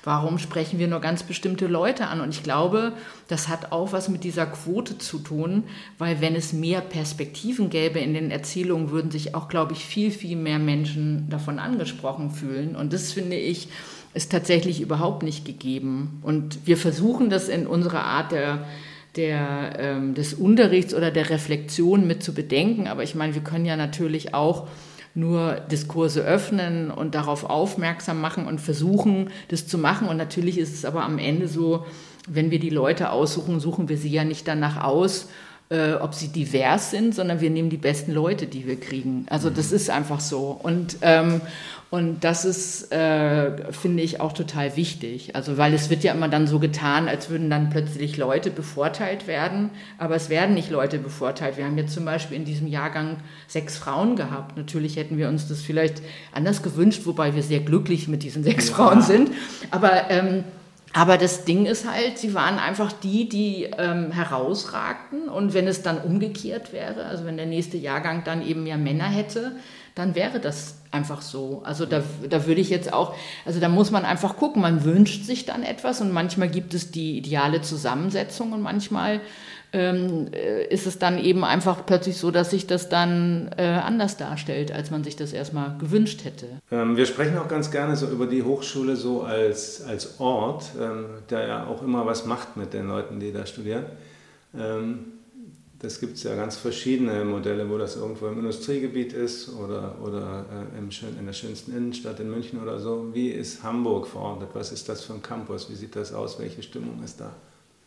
Warum sprechen wir nur ganz bestimmte Leute an? Und ich glaube, das hat auch was mit dieser Quote zu tun, weil wenn es mehr Perspektiven gäbe in den Erzählungen, würden sich auch, glaube ich, viel, viel mehr Menschen davon angesprochen fühlen. Und das, finde ich, ist tatsächlich überhaupt nicht gegeben. Und wir versuchen das in unserer Art der Der, ähm, des Unterrichts oder der Reflexion mit zu bedenken. Aber ich meine, wir können ja natürlich auch nur Diskurse öffnen und darauf aufmerksam machen und versuchen, das zu machen. Und natürlich ist es aber am Ende so, wenn wir die Leute aussuchen, suchen wir sie ja nicht danach aus, äh, ob sie divers sind, sondern wir nehmen die besten Leute, die wir kriegen. Also das ist einfach so. Und ähm, Und das ist, äh, finde ich, auch total wichtig. Also, weil es wird ja immer dann so getan, als würden dann plötzlich Leute bevorteilt werden. Aber es werden nicht Leute bevorteilt. Wir haben jetzt zum Beispiel in diesem Jahrgang sechs Frauen gehabt. Natürlich hätten wir uns das vielleicht anders gewünscht, wobei wir sehr glücklich mit diesen sechs ja. Frauen sind. Aber, ähm, aber das Ding ist halt, sie waren einfach die, die ähm, herausragten. Und wenn es dann umgekehrt wäre, also wenn der nächste Jahrgang dann eben mehr Männer hätte, dann wäre das einfach so. Also da, da würde ich jetzt auch, also da muss man einfach gucken, man wünscht sich dann etwas und manchmal gibt es die ideale Zusammensetzung und manchmal ähm, ist es dann eben einfach plötzlich so, dass sich das dann äh, anders darstellt, als man sich das erstmal gewünscht hätte. Ähm, wir sprechen auch ganz gerne so über die Hochschule so als, als Ort, ähm, der ja auch immer was macht mit den Leuten, die da studieren. Ähm, Das gibt es ja ganz verschiedene Modelle, wo das irgendwo im Industriegebiet ist oder, oder äh, im schön, in der schönsten Innenstadt in München oder so. Wie ist Hamburg verortet? Was ist das für ein Campus? Wie sieht das aus? Welche Stimmung ist da?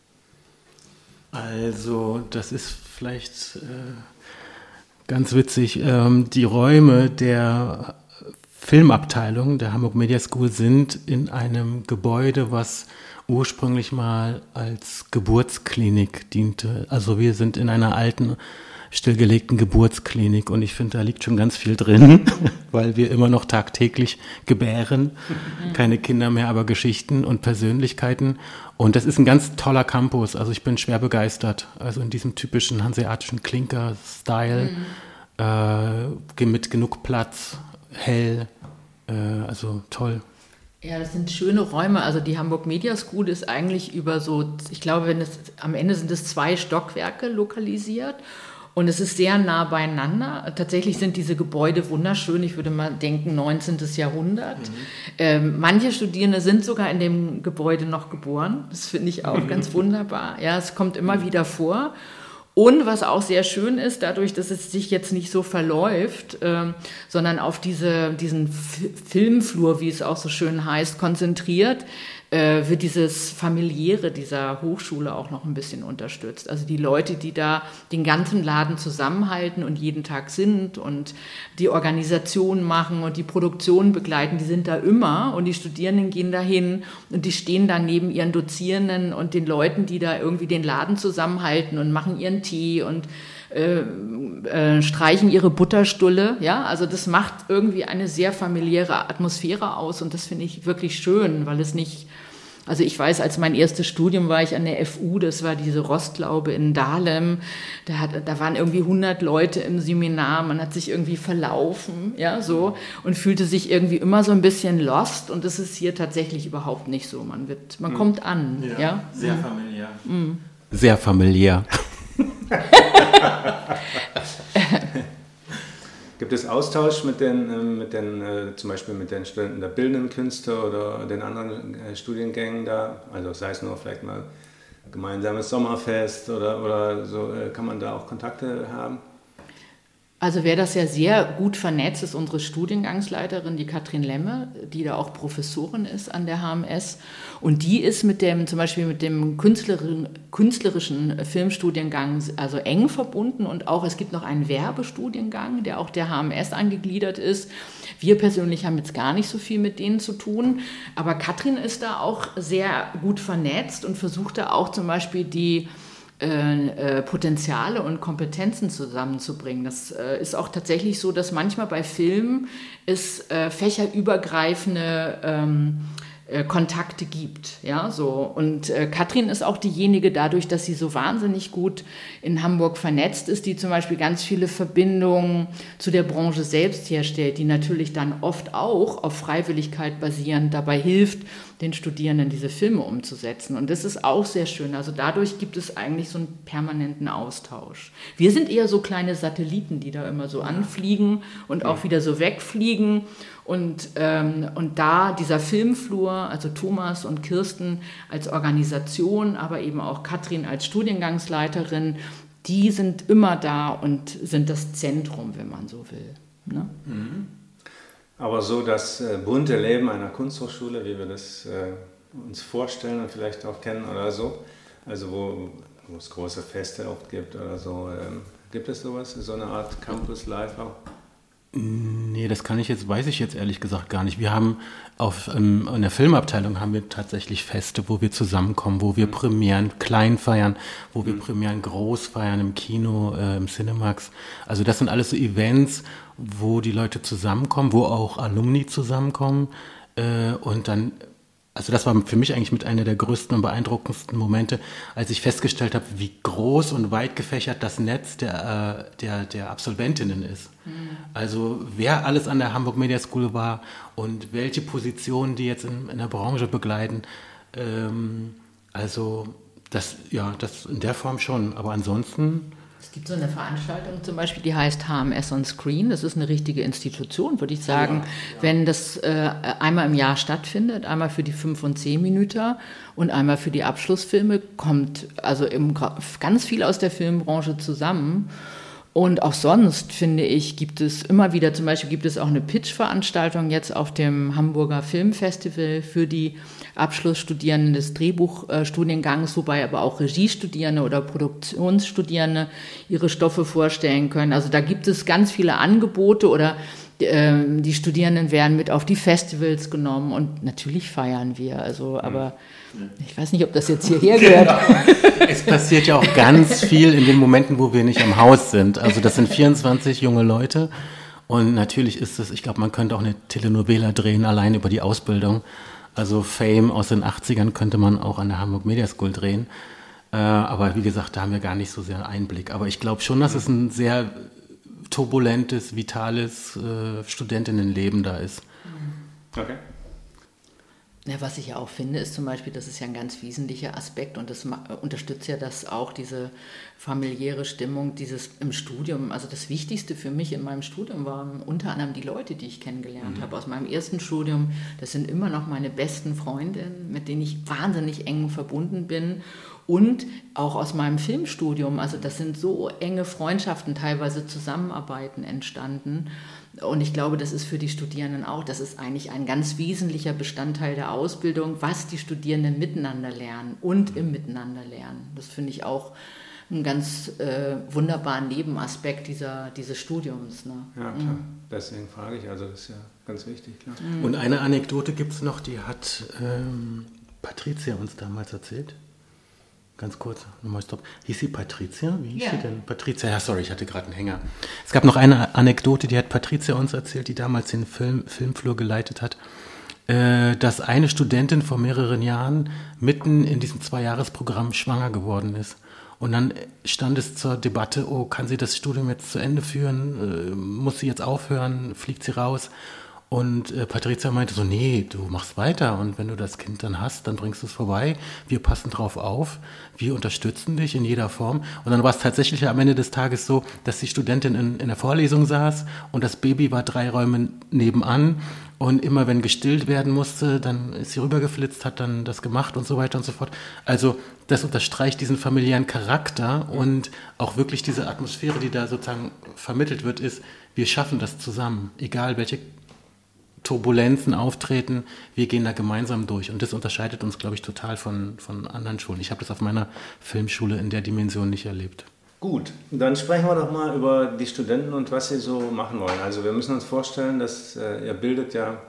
Also das ist vielleicht äh, ganz witzig. Ähm, die Räume der Filmabteilung der Hamburg Media School sind in einem Gebäude, was ursprünglich mal als Geburtsklinik diente. Also wir sind in einer alten, stillgelegten Geburtsklinik und ich finde, da liegt schon ganz viel drin, weil wir immer noch tagtäglich gebären. Keine Kinder mehr, aber Geschichten und Persönlichkeiten. Und das ist ein ganz toller Campus. Also ich bin schwer begeistert. Also in diesem typischen hanseatischen Klinker-Style, mhm. äh, mit genug Platz, hell, äh, also toll. Ja, das sind schöne Räume. Also die Hamburg Media School ist eigentlich über so, ich glaube, wenn es, am Ende sind es zwei Stockwerke lokalisiert und es ist sehr nah beieinander. Tatsächlich sind diese Gebäude wunderschön. Ich würde mal denken, neunzehnten. Jahrhundert. Mhm. Ähm, manche Studierende sind sogar in dem Gebäude noch geboren. Das finde ich auch ganz wunderbar. Ja, es kommt immer wieder vor. Und was auch sehr schön ist, dadurch, dass es sich jetzt nicht so verläuft, ähm, sondern auf diese, diesen F- Filmflur, wie es auch so schön heißt, konzentriert, äh, wird dieses Familiäre dieser Hochschule auch noch ein bisschen unterstützt. Also die Leute, die da den ganzen Laden zusammenhalten und jeden Tag sind und die Organisation machen und die Produktion begleiten, die sind da immer und die Studierenden gehen da hin und die stehen da neben ihren Dozierenden und den Leuten, die da irgendwie den Laden zusammenhalten und machen ihren Tee und äh, äh, streichen ihre Butterstulle. Ja, also das macht irgendwie eine sehr familiäre Atmosphäre aus und das finde ich wirklich schön, weil es nicht, also ich weiß, als mein erstes Studium war ich an der F U, das war diese Rostlaube in Dahlem, da, hat, da waren irgendwie hundert Leute im Seminar, man hat sich irgendwie verlaufen, ja, so, und fühlte sich irgendwie immer so ein bisschen lost und das ist hier tatsächlich überhaupt nicht so, man wird, man mhm. kommt an, ja. ja? Sehr familiär. Mhm. Sehr familiär. Gibt es Austausch mit den, mit den äh, zum Beispiel mit den Studenten der bildenden Künste oder den anderen äh, Studiengängen da? Also sei es nur vielleicht mal gemeinsames Sommerfest oder, oder so, äh, kann man da auch Kontakte haben? Also wer das ja sehr gut vernetzt, ist unsere Studiengangsleiterin, die Katrin Lemme, die da auch Professorin ist an der H M S. Und die ist mit dem, zum Beispiel mit dem künstlerischen, künstlerischen Filmstudiengang also eng verbunden. Und auch, es gibt noch einen Werbestudiengang, der auch der H M S angegliedert ist. Wir persönlich haben jetzt gar nicht so viel mit denen zu tun. Aber Katrin ist da auch sehr gut vernetzt und versucht da auch zum Beispiel die Äh, äh, Potenziale und Kompetenzen zusammenzubringen. Das äh, ist auch tatsächlich so, dass manchmal bei Filmen es äh, fächerübergreifende ähm, äh, Kontakte gibt. Ja, so. Und äh, Katrin ist auch diejenige, dadurch, dass sie so wahnsinnig gut in Hamburg vernetzt ist, die zum Beispiel ganz viele Verbindungen zu der Branche selbst herstellt, die natürlich dann oft auch auf Freiwilligkeit basierend dabei hilft, den Studierenden diese Filme umzusetzen. Und das ist auch sehr schön. Also dadurch gibt es eigentlich so einen permanenten Austausch. Wir sind eher so kleine Satelliten, die da immer so anfliegen und auch wieder so wegfliegen. Und, ähm, und da dieser Filmflur, also Thomas und Kirsten als Organisation, aber eben auch Katrin als Studiengangsleiterin, die sind immer da und sind das Zentrum, wenn man so will. Ne? Mhm. Aber so das äh, bunte Leben einer Kunsthochschule, wie wir das äh, uns vorstellen und vielleicht auch kennen oder so, also wo, wo es große Feste oft gibt oder so, ähm, gibt es sowas, so eine Art Campus Live auch? Nee, das kann ich jetzt, weiß ich jetzt ehrlich gesagt gar nicht. Wir haben auf, ähm, in der Filmabteilung haben wir tatsächlich Feste, wo wir zusammenkommen, wo wir mhm. Premieren klein feiern, wo wir mhm. Premieren groß feiern im Kino, äh, im Cinemax. Also das sind alles so Events, wo die Leute zusammenkommen, wo auch Alumni zusammenkommen äh, und dann, also das war für mich eigentlich mit einer der größten und beeindruckendsten Momente, als ich festgestellt habe, wie groß und weit gefächert das Netz der, äh, der, der Absolventinnen ist. Mhm. Also wer alles an der Hamburg Media School war und welche Positionen die jetzt in, in der Branche begleiten. Ähm, also das, ja, das in der Form schon, aber ansonsten... Es gibt so eine Veranstaltung zum Beispiel, die heißt H M S on Screen. Das ist eine richtige Institution, würde ich sagen. Ja, ja. Wenn das äh, einmal im Jahr stattfindet, einmal für die fünf- und zehn Minuten und einmal für die Abschlussfilme, kommt also im, ganz viel aus der Filmbranche zusammen. Und auch sonst, finde ich, gibt es immer wieder, zum Beispiel gibt es auch eine Pitch-Veranstaltung jetzt auf dem Hamburger Filmfestival für die Abschlussstudierenden des Drehbuchstudiengangs, wobei aber auch Regiestudierende oder Produktionsstudierende ihre Stoffe vorstellen können. Also da gibt es ganz viele Angebote oder äh, die Studierenden werden mit auf die Festivals genommen und natürlich feiern wir. Also, aber ich weiß nicht, ob das jetzt hierher gehört. Es passiert ja auch ganz viel in den Momenten, wo wir nicht am Haus sind. Also das sind vierundzwanzig junge Leute und natürlich ist es, ich glaube, man könnte auch eine Telenovela drehen, allein über die Ausbildung. Also Fame aus den achtzigern könnte man auch an der Hamburg Media School drehen. Äh, aber wie gesagt, da haben wir gar nicht so sehr Einblick. Aber ich glaube schon, dass es ein sehr turbulentes, vitales äh, Studentinnenleben da ist. Okay. Ja, was ich ja auch finde, ist zum Beispiel, das ist ja ein ganz wesentlicher Aspekt und das unterstützt ja das auch, diese familiäre Stimmung, dieses im Studium. Also das Wichtigste für mich in meinem Studium waren unter anderem die Leute, die ich kennengelernt mhm. habe aus meinem ersten Studium. Das sind immer noch meine besten Freundinnen, mit denen ich wahnsinnig eng verbunden bin. Und auch aus meinem Filmstudium, also das sind so enge Freundschaften, teilweise Zusammenarbeiten entstanden. Und ich glaube, das ist für die Studierenden auch, das ist eigentlich ein ganz wesentlicher Bestandteil der Ausbildung, was die Studierenden miteinander lernen und im Miteinander lernen. Das finde ich auch einen ganz äh, wunderbaren Nebenaspekt dieser, dieses Studiums. Ne? Ja, klar. Mhm. Deswegen frage ich, also das ist ja ganz wichtig. Klar. Mhm. Und eine Anekdote gibt es noch, die hat ähm, Patricia uns damals erzählt. Ganz kurz, nochmal stopp. Hieß sie Patricia? Wie hieß ja. sie denn? Patricia, ja, sorry, ich hatte gerade einen Hänger. Es gab noch eine Anekdote, die hat Patricia uns erzählt, die damals den Film, Filmflur geleitet hat, äh, dass eine Studentin vor mehreren Jahren mitten in diesem Zweijahresprogramm schwanger geworden ist. Und dann stand es zur Debatte, oh, kann sie das Studium jetzt zu Ende führen? Äh, muss sie jetzt aufhören? Fliegt sie raus? Und äh, Patricia meinte so, nee, du machst weiter und wenn du das Kind dann hast, dann bringst du es vorbei. Wir passen drauf auf, wir unterstützen dich in jeder Form. Und dann war es tatsächlich am Ende des Tages so, dass die Studentin in, in der Vorlesung saß und das Baby war drei Räume nebenan. Und immer wenn gestillt werden musste, dann ist sie rübergeflitzt, hat dann das gemacht und so weiter und so fort. Also das unterstreicht diesen familiären Charakter und auch wirklich diese Atmosphäre, die da sozusagen vermittelt wird, ist, wir schaffen das zusammen, egal welche Turbulenzen auftreten, wir gehen da gemeinsam durch. Und das unterscheidet uns, glaube ich, total von, von anderen Schulen. Ich habe das auf meiner Filmschule in der Dimension nicht erlebt. Gut, dann sprechen wir doch mal über die Studenten und was sie so machen wollen. Also wir müssen uns vorstellen, dass äh, ihr bildet ja,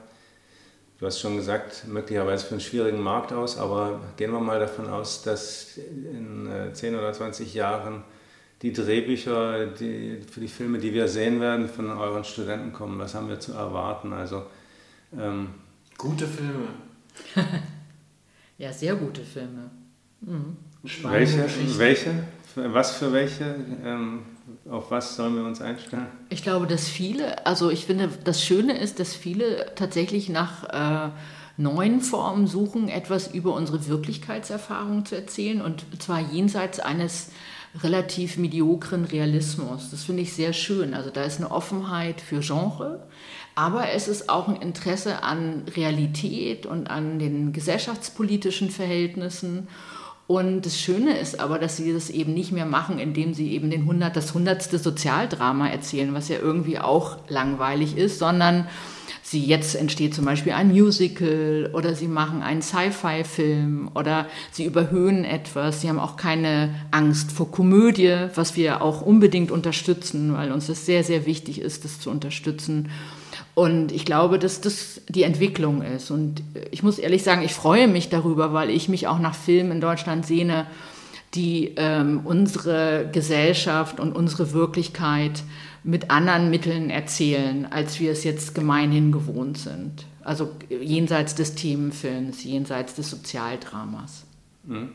du hast schon gesagt, möglicherweise für einen schwierigen Markt aus, aber gehen wir mal davon aus, dass in äh, zehn oder zwanzig Jahren die Drehbücher die, für die Filme, die wir sehen werden, von euren Studenten kommen. Was haben wir zu erwarten? Also ähm, gute Filme. Ja, sehr gute Filme. Mhm. Welche? Welche? Was für welche? Ähm, auf was sollen wir uns einstellen? Ich glaube, dass viele, also ich finde, das Schöne ist, dass viele tatsächlich nach äh, neuen Formen suchen, etwas über unsere Wirklichkeitserfahrung zu erzählen, und zwar jenseits eines relativ mediokren Realismus. Das finde ich sehr schön. Also da ist eine Offenheit für Genre, aber es ist auch ein Interesse an Realität und an den gesellschaftspolitischen Verhältnissen. Und das Schöne ist aber, dass sie das eben nicht mehr machen, indem sie eben den hundert, das hundertste Sozialdrama erzählen, was ja irgendwie auch langweilig ist, sondern sie jetzt entsteht zum Beispiel ein Musical oder sie machen einen Sci-Fi-Film oder sie überhöhen etwas. Sie haben auch keine Angst vor Komödie, was wir auch unbedingt unterstützen, weil uns das sehr, sehr wichtig ist, das zu unterstützen. Und ich glaube, dass das die Entwicklung ist. Und ich muss ehrlich sagen, ich freue mich darüber, weil ich mich auch nach Filmen in Deutschland sehne, die ähm, unsere Gesellschaft und unsere Wirklichkeit mit anderen Mitteln erzählen, als wir es jetzt gemeinhin gewohnt sind. Also jenseits des Themenfilms, jenseits des Sozialdramas. Mhm.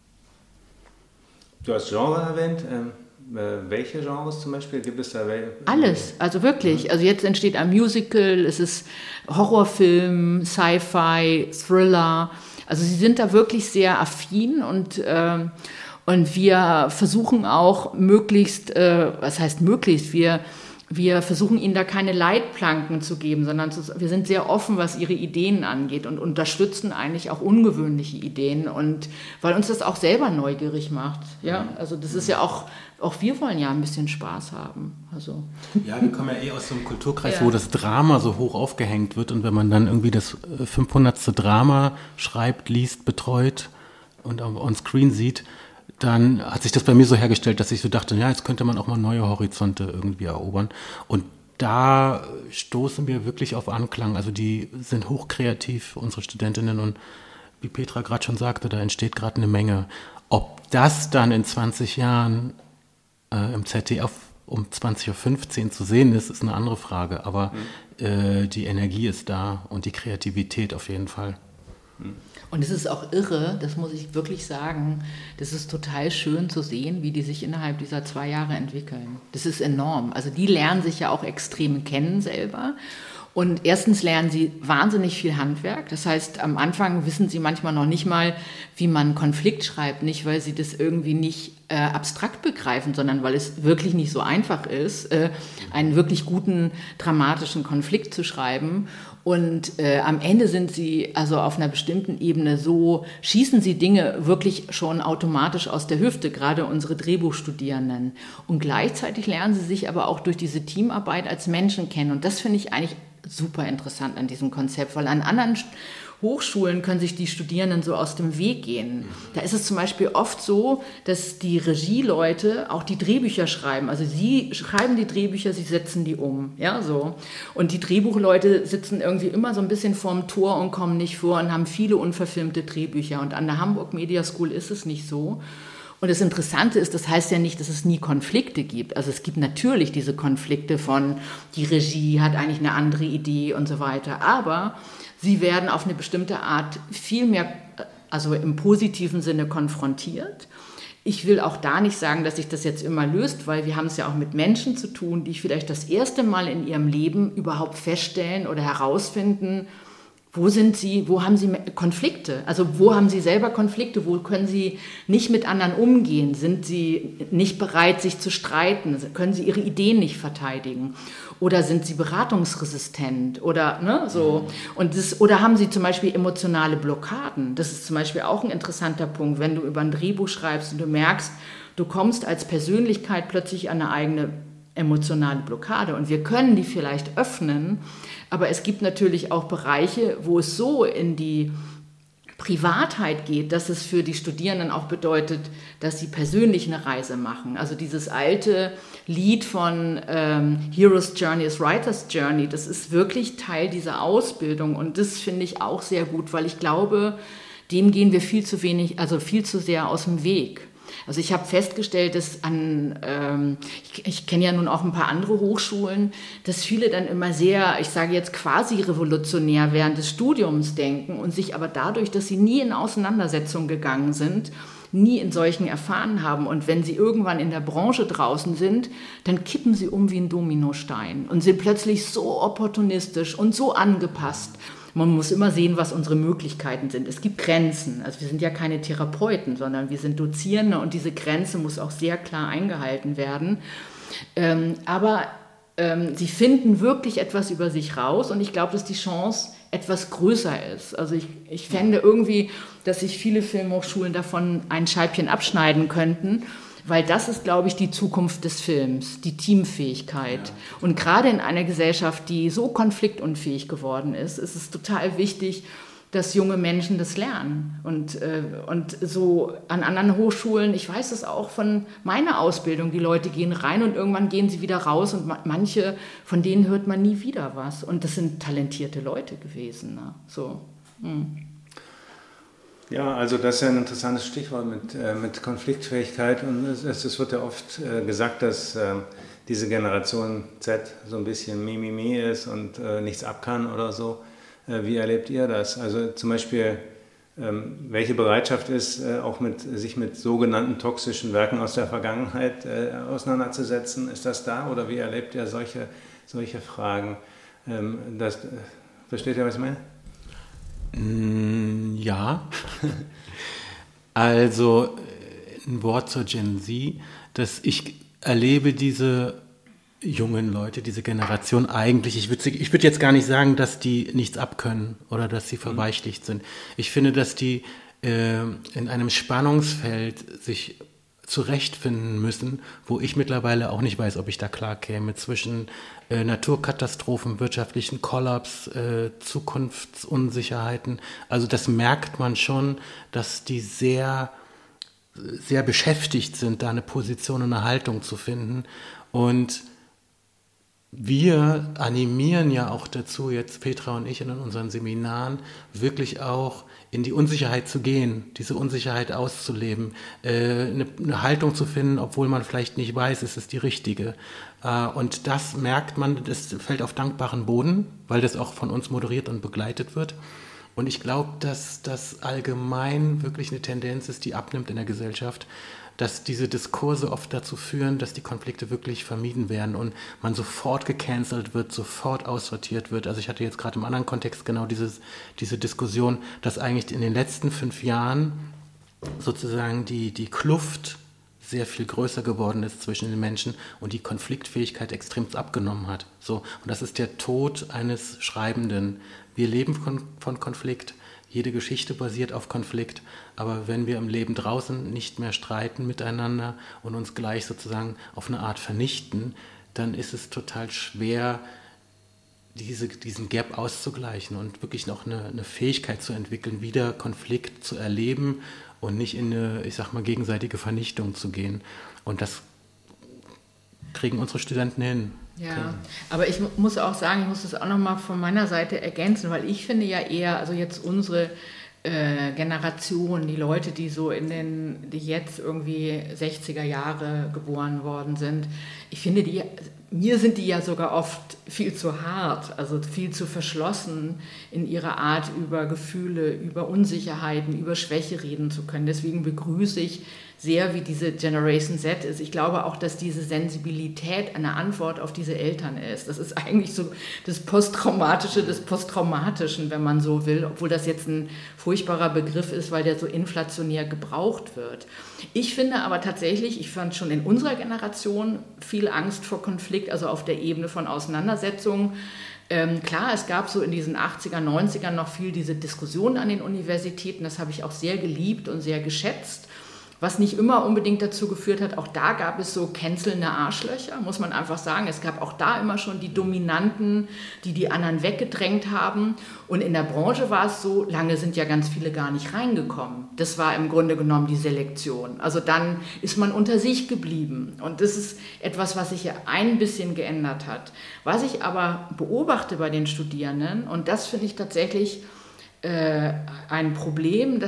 Du hast Genre erwähnt. Ähm Welche Genres zum Beispiel gibt es da? Alles, also wirklich. Also jetzt entsteht ein Musical, es ist Horrorfilm, Sci-Fi, Thriller. Also sie sind da wirklich sehr affin und, äh, und wir versuchen auch möglichst, äh, was heißt möglichst, wir Wir versuchen ihnen da keine Leitplanken zu geben, sondern zu, wir sind sehr offen, was ihre Ideen angeht und unterstützen eigentlich auch ungewöhnliche Ideen, und weil uns das auch selber neugierig macht. Ja, also das ist ja auch, auch wir wollen ja ein bisschen Spaß haben. Also. Ja, wir kommen ja eh aus so einem Kulturkreis, ja, wo das Drama so hoch aufgehängt wird, und wenn man dann irgendwie das fünfhundertste Drama schreibt, liest, betreut und on screen sieht, dann hat sich das bei mir so hergestellt, dass ich so dachte, ja, jetzt könnte man auch mal neue Horizonte irgendwie erobern. Und da stoßen wir wirklich auf Anklang. Also die sind hochkreativ, unsere Studentinnen, und wie Petra gerade schon sagte, da entsteht gerade eine Menge. Ob das dann in zwanzig Jahren äh, im Z D F um zwanzig Uhr fünfzehn zu sehen ist, ist eine andere Frage. Aber mhm. äh, die Energie ist da und die Kreativität auf jeden Fall. Mhm. Und es ist auch irre, das muss ich wirklich sagen, das ist total schön zu sehen, wie die sich innerhalb dieser zwei Jahre entwickeln. Das ist enorm. Also die lernen sich ja auch extrem kennen selber. Und erstens lernen sie wahnsinnig viel Handwerk. Das heißt, am Anfang wissen sie manchmal noch nicht mal, wie man Konflikt schreibt. Nicht, weil sie das irgendwie nicht äh, abstrakt begreifen, sondern weil es wirklich nicht so einfach ist, äh, einen wirklich guten, dramatischen Konflikt zu schreiben. Und äh, am Ende sind sie also auf einer bestimmten Ebene so, schießen sie Dinge wirklich schon automatisch aus der Hüfte, gerade unsere Drehbuchstudierenden. Und gleichzeitig lernen sie sich aber auch durch diese Teamarbeit als Menschen kennen. Und das finde ich eigentlich super interessant an diesem Konzept, weil an anderen Hochschulen können sich die Studierenden so aus dem Weg gehen. Da ist es zum Beispiel oft so, dass die Regieleute auch die Drehbücher schreiben. Also sie schreiben die Drehbücher, sie setzen die um. Ja, so. Und die Drehbuchleute sitzen irgendwie immer so ein bisschen vorm Tor und kommen nicht vor und haben viele unverfilmte Drehbücher. Und an der Hamburg Media School ist es nicht so. Und das Interessante ist, das heißt ja nicht, dass es nie Konflikte gibt. Also es gibt natürlich diese Konflikte von, die Regie hat eigentlich eine andere Idee und so weiter. Aber sie werden auf eine bestimmte Art viel mehr, also im positiven Sinne konfrontiert. Ich will auch da nicht sagen, dass sich das jetzt immer löst, weil wir haben es ja auch mit Menschen zu tun, die vielleicht das erste Mal in ihrem Leben überhaupt feststellen oder herausfinden, wo sind sie, wo haben sie Konflikte? Also wo haben sie selber Konflikte? Wo können sie nicht mit anderen umgehen? Sind sie nicht bereit, sich zu streiten? Können sie ihre Ideen nicht verteidigen? Oder sind sie beratungsresistent? Oder, ne, so. Und das, oder haben sie zum Beispiel emotionale Blockaden? Das ist zum Beispiel auch ein interessanter Punkt, wenn du über ein Drehbuch schreibst und du merkst, du kommst als Persönlichkeit plötzlich an eine eigene emotionale Blockade. Und wir können die vielleicht öffnen, aber es gibt natürlich auch Bereiche, wo es so in die Privatheit geht, dass es für die Studierenden auch bedeutet, dass sie persönlich eine Reise machen. Also dieses alte Lied von ähm, Hero's Journey is Writer's Journey, das ist wirklich Teil dieser Ausbildung, und das finde ich auch sehr gut, weil ich glaube, dem gehen wir viel zu wenig, also viel zu sehr aus dem Weg. Also ich habe festgestellt, dass an, ähm, ich, ich kenne ja nun auch ein paar andere Hochschulen, dass viele dann immer sehr, ich sage jetzt quasi revolutionär während des Studiums denken und sich aber dadurch, dass sie nie in Auseinandersetzung gegangen sind, nie in solchen erfahren haben. Und wenn sie irgendwann in der Branche draußen sind, dann kippen sie um wie ein Dominostein und sind plötzlich so opportunistisch und so angepasst. Man muss immer sehen, was unsere Möglichkeiten sind. Es gibt Grenzen. Also wir sind ja keine Therapeuten, sondern wir sind Dozierende und diese Grenze muss auch sehr klar eingehalten werden. Ähm, aber ähm, sie finden wirklich etwas über sich raus und ich glaube, dass die Chance etwas größer ist. Also ich, ich fände irgendwie, dass sich viele Filmhochschulen davon ein Scheibchen abschneiden könnten, weil das ist, glaube ich, die Zukunft des Films, die Teamfähigkeit. Ja. Und gerade in einer Gesellschaft, die so konfliktunfähig geworden ist, ist es total wichtig, dass junge Menschen das lernen. Und, äh, und so an anderen Hochschulen, ich weiß das auch von meiner Ausbildung, die Leute gehen rein und irgendwann gehen sie wieder raus und manche, von denen hört man nie wieder was. Und das sind talentierte Leute gewesen. Ne? So. Hm. Ja, also das ist ja ein interessantes Stichwort mit, äh, mit Konfliktfähigkeit. Und es, es wird ja oft äh, gesagt, dass äh, diese Generation Z so ein bisschen Mimimi ist und äh, nichts ab kann oder so. Äh, wie erlebt ihr das? Also zum Beispiel, ähm, welche Bereitschaft ist, äh, auch mit, sich mit sogenannten toxischen Werken aus der Vergangenheit äh, auseinanderzusetzen? Ist das da oder wie erlebt ihr solche, solche Fragen? Ähm, das, äh, versteht ihr, was ich meine? Ja, also ein Wort zur Gen Z, dass ich erlebe diese jungen Leute, diese Generation eigentlich, ich würde ich würd jetzt gar nicht sagen, dass die nichts abkönnen oder dass sie verweichlicht sind. Ich finde, dass die äh, in einem Spannungsfeld sich zurechtfinden müssen, wo ich mittlerweile auch nicht weiß, ob ich da klar käme, zwischen äh, Naturkatastrophen, wirtschaftlichen Kollaps, äh, Zukunftsunsicherheiten. Also das merkt man schon, dass die sehr, sehr beschäftigt sind, da eine Position und eine Haltung zu finden. Und wir animieren ja auch dazu, jetzt Petra und ich in unseren Seminaren, wirklich auch in die Unsicherheit zu gehen, diese Unsicherheit auszuleben, äh, eine, eine Haltung zu finden, obwohl man vielleicht nicht weiß, es ist die richtige. Äh, und das merkt man, das fällt auf dankbaren Boden, weil das auch von uns moderiert und begleitet wird. Und ich glaube, dass das allgemein wirklich eine Tendenz ist, die abnimmt in der Gesellschaft, dass diese Diskurse oft dazu führen, dass die Konflikte wirklich vermieden werden und man sofort gecancelt wird, sofort aussortiert wird. Also ich hatte jetzt gerade im anderen Kontext genau dieses, diese Diskussion, dass eigentlich in den letzten fünf Jahren sozusagen die, die Kluft sehr viel größer geworden ist zwischen den Menschen und die Konfliktfähigkeit extrem abgenommen hat. So, und das ist der Tod eines Schreibenden. Wir leben von, von Konflikt. Jede Geschichte basiert auf Konflikt, aber wenn wir im Leben draußen nicht mehr streiten miteinander und uns gleich sozusagen auf eine Art vernichten, dann ist es total schwer, diese, diesen Gap auszugleichen und wirklich noch eine, eine Fähigkeit zu entwickeln, wieder Konflikt zu erleben und nicht in eine, ich sag mal, gegenseitige Vernichtung zu gehen. Und das kriegen unsere Studenten hin. Ja, okay. Aber ich muss auch sagen, ich muss das auch nochmal von meiner Seite ergänzen, weil ich finde ja eher, also jetzt unsere äh, Generation, die Leute, die so in den, die jetzt irgendwie sechziger Jahre geboren worden sind, ich finde die, mir sind die ja sogar oft viel zu hart, also viel zu verschlossen in ihrer Art, über Gefühle, über Unsicherheiten, über Schwäche reden zu können. Deswegen begrüße ich sehr, wie diese Generation Z ist. Ich glaube auch, dass diese Sensibilität eine Antwort auf diese Eltern ist. Das ist eigentlich so das Posttraumatische des Posttraumatischen, wenn man so will, obwohl das jetzt ein furchtbarer Begriff ist, weil der so inflationär gebraucht wird. Ich finde aber tatsächlich, ich fand schon in unserer Generation viel Angst vor Konflikt, also auf der Ebene von Auseinandersetzungen. Ähm, klar, es gab so in diesen achtziger, neunzigern noch viel diese Diskussionen an den Universitäten, das habe ich auch sehr geliebt und sehr geschätzt. Was nicht immer unbedingt dazu geführt hat, auch da gab es so cancelnde Arschlöcher, muss man einfach sagen. Es gab auch da immer schon die Dominanten, die die anderen weggedrängt haben. Und in der Branche war es so, lange sind ja ganz viele gar nicht reingekommen. Das war im Grunde genommen die Selektion. Also dann ist man unter sich geblieben. Und das ist etwas, was sich ja ein bisschen geändert hat. Was ich aber beobachte bei den Studierenden, und das finde ich tatsächlich äh, ein Problem, dass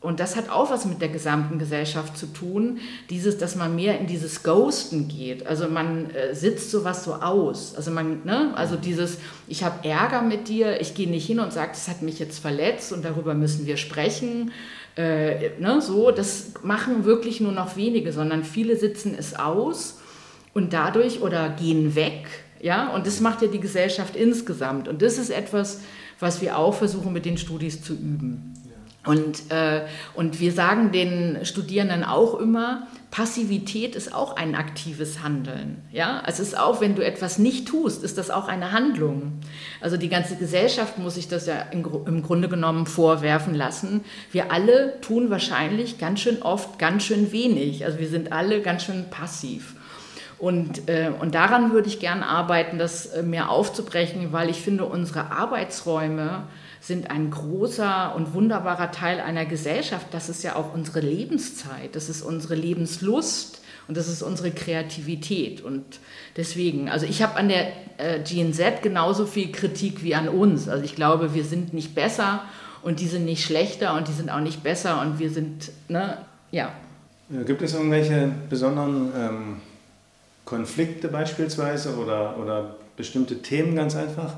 Und das hat auch was mit der gesamten Gesellschaft zu tun, dieses, dass man mehr in dieses Ghosten geht. Also man äh, sitzt sowas so aus. Also man, ne, also dieses, ich habe Ärger mit dir, ich gehe nicht hin und sage, das hat mich jetzt verletzt und darüber müssen wir sprechen. Äh, ne, so, das machen wirklich nur noch wenige, sondern viele sitzen es aus und dadurch oder gehen weg. Ja, und das macht ja die Gesellschaft insgesamt. Und das ist etwas, was wir auch versuchen mit den Studis zu üben. Und, äh, und wir sagen den Studierenden auch immer, Passivität ist auch ein aktives Handeln. Ja? Es ist auch, wenn du etwas nicht tust, ist das auch eine Handlung. Also die ganze Gesellschaft muss sich das ja im, im Grunde genommen vorwerfen lassen. Wir alle tun wahrscheinlich ganz schön oft ganz schön wenig. Also wir sind alle ganz schön passiv. Und, äh, und daran würde ich gern arbeiten, das äh, mehr aufzubrechen, weil ich finde, unsere Arbeitsräume sind ein großer und wunderbarer Teil einer Gesellschaft. Das ist ja auch unsere Lebenszeit, das ist unsere Lebenslust und das ist unsere Kreativität. Und deswegen, also ich habe an der äh, G N Z genauso viel Kritik wie an uns. Also ich glaube, wir sind nicht besser und die sind nicht schlechter und die sind auch nicht besser und wir sind, ne, ja. Gibt es irgendwelche besonderen ähm, Konflikte beispielsweise oder, oder bestimmte Themen ganz einfach,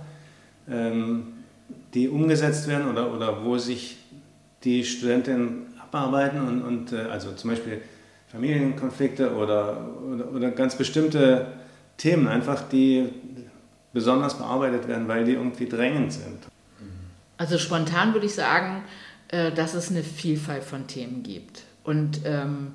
ähm, die umgesetzt werden oder, oder wo sich die Studentinnen abarbeiten und, und äh, also zum Beispiel Familienkonflikte oder, oder, oder ganz bestimmte Themen einfach, die besonders bearbeitet werden, weil die irgendwie drängend sind? Also spontan würde ich sagen, äh, dass es eine Vielfalt von Themen gibt. Und ähm,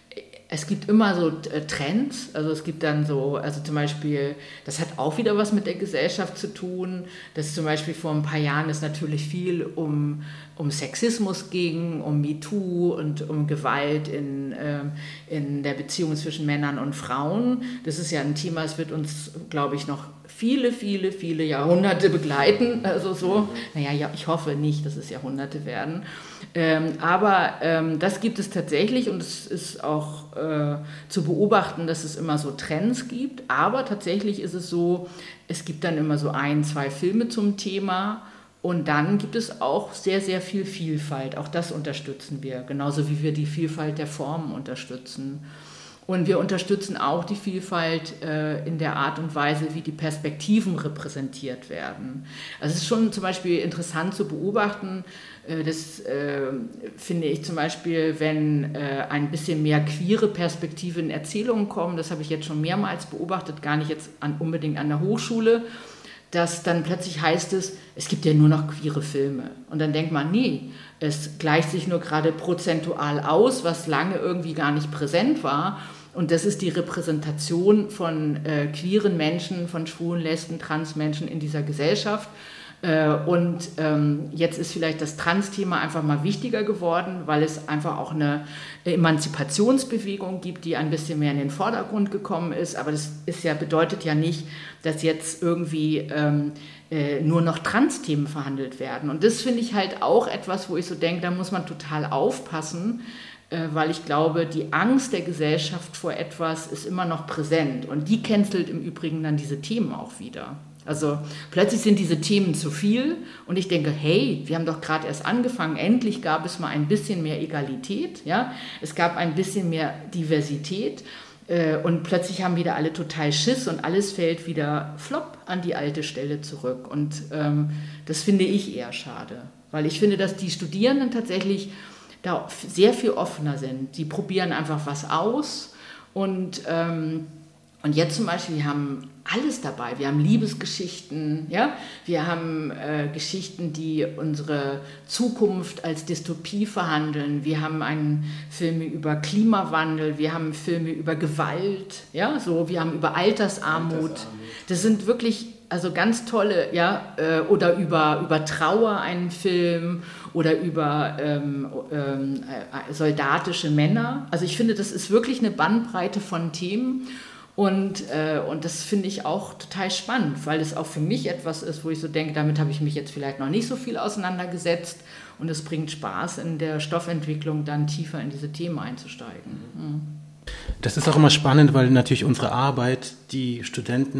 es gibt immer so Trends, also es gibt dann so, also zum Beispiel, das hat auch wieder was mit der Gesellschaft zu tun, dass zum Beispiel vor ein paar Jahren es natürlich viel um, um Sexismus ging, um MeToo und um Gewalt in, äh, in der Beziehung zwischen Männern und Frauen. Das ist ja ein Thema, es wird uns, glaube ich, noch viele, viele, viele Jahrhunderte begleiten. Also so, naja, ja, ich hoffe nicht, dass es Jahrhunderte werden. Ähm, aber ähm, das gibt es tatsächlich und es ist auch äh, zu beobachten, dass es immer so Trends gibt. Aber tatsächlich ist es so, es gibt dann immer so ein, zwei Filme zum Thema und dann gibt es auch sehr, sehr viel Vielfalt. Auch das unterstützen wir, genauso wie wir die Vielfalt der Formen unterstützen. Und wir unterstützen auch die Vielfalt äh, in der Art und Weise, wie die Perspektiven repräsentiert werden. Also es ist schon zum Beispiel interessant zu beobachten, äh, das äh, finde ich zum Beispiel, wenn äh, ein bisschen mehr queere Perspektiven in Erzählungen kommen, das habe ich jetzt schon mehrmals beobachtet, gar nicht jetzt an, unbedingt an der Hochschule, dass dann plötzlich heißt es, es gibt ja nur noch queere Filme. Und dann denkt man, nee, es gleicht sich nur gerade prozentual aus, was lange irgendwie gar nicht präsent war. Und das ist die Repräsentation von äh, queeren Menschen, von schwulen, lesben, trans Menschen in dieser Gesellschaft. Äh, und ähm, jetzt ist vielleicht das Trans-Thema einfach mal wichtiger geworden, weil es einfach auch eine Emanzipationsbewegung gibt, die ein bisschen mehr in den Vordergrund gekommen ist. Aber das ist ja, bedeutet ja nicht, dass jetzt irgendwie ähm, äh, nur noch Trans-Themen verhandelt werden. Und das finde ich halt auch etwas, wo ich so denke, da muss man total aufpassen, weil ich glaube, die Angst der Gesellschaft vor etwas ist immer noch präsent und die cancelt im Übrigen dann diese Themen auch wieder. Also plötzlich sind diese Themen zu viel und ich denke, hey, wir haben doch gerade erst angefangen, endlich gab es mal ein bisschen mehr Egalität, ja? Es gab ein bisschen mehr Diversität äh, und plötzlich haben wieder alle total Schiss und alles fällt wieder flop an die alte Stelle zurück und ähm, das finde ich eher schade, weil ich finde, dass die Studierenden tatsächlich da sehr viel offener sind. Die probieren einfach was aus und, ähm, und jetzt zum Beispiel, wir haben alles dabei. Wir haben Liebesgeschichten, ja? Wir haben äh, Geschichten, die unsere Zukunft als Dystopie verhandeln. Wir haben einen Film über Klimawandel, wir haben Filme über Gewalt, ja? So, wir haben über Altersarmut. Altersarmut. Das sind wirklich also ganz tolle, ja, äh, oder über, über Trauer einen Film oder über ähm, ähm, äh, soldatische Männer. Also ich finde, das ist wirklich eine Bandbreite von Themen und, äh, und das finde ich auch total spannend, weil es auch für mich etwas ist, wo ich so denke, damit habe ich mich jetzt vielleicht noch nicht so viel auseinandergesetzt und es bringt Spaß in der Stoffentwicklung dann tiefer in diese Themen einzusteigen. Mhm. Das ist auch immer spannend, weil natürlich unsere Arbeit die Studenten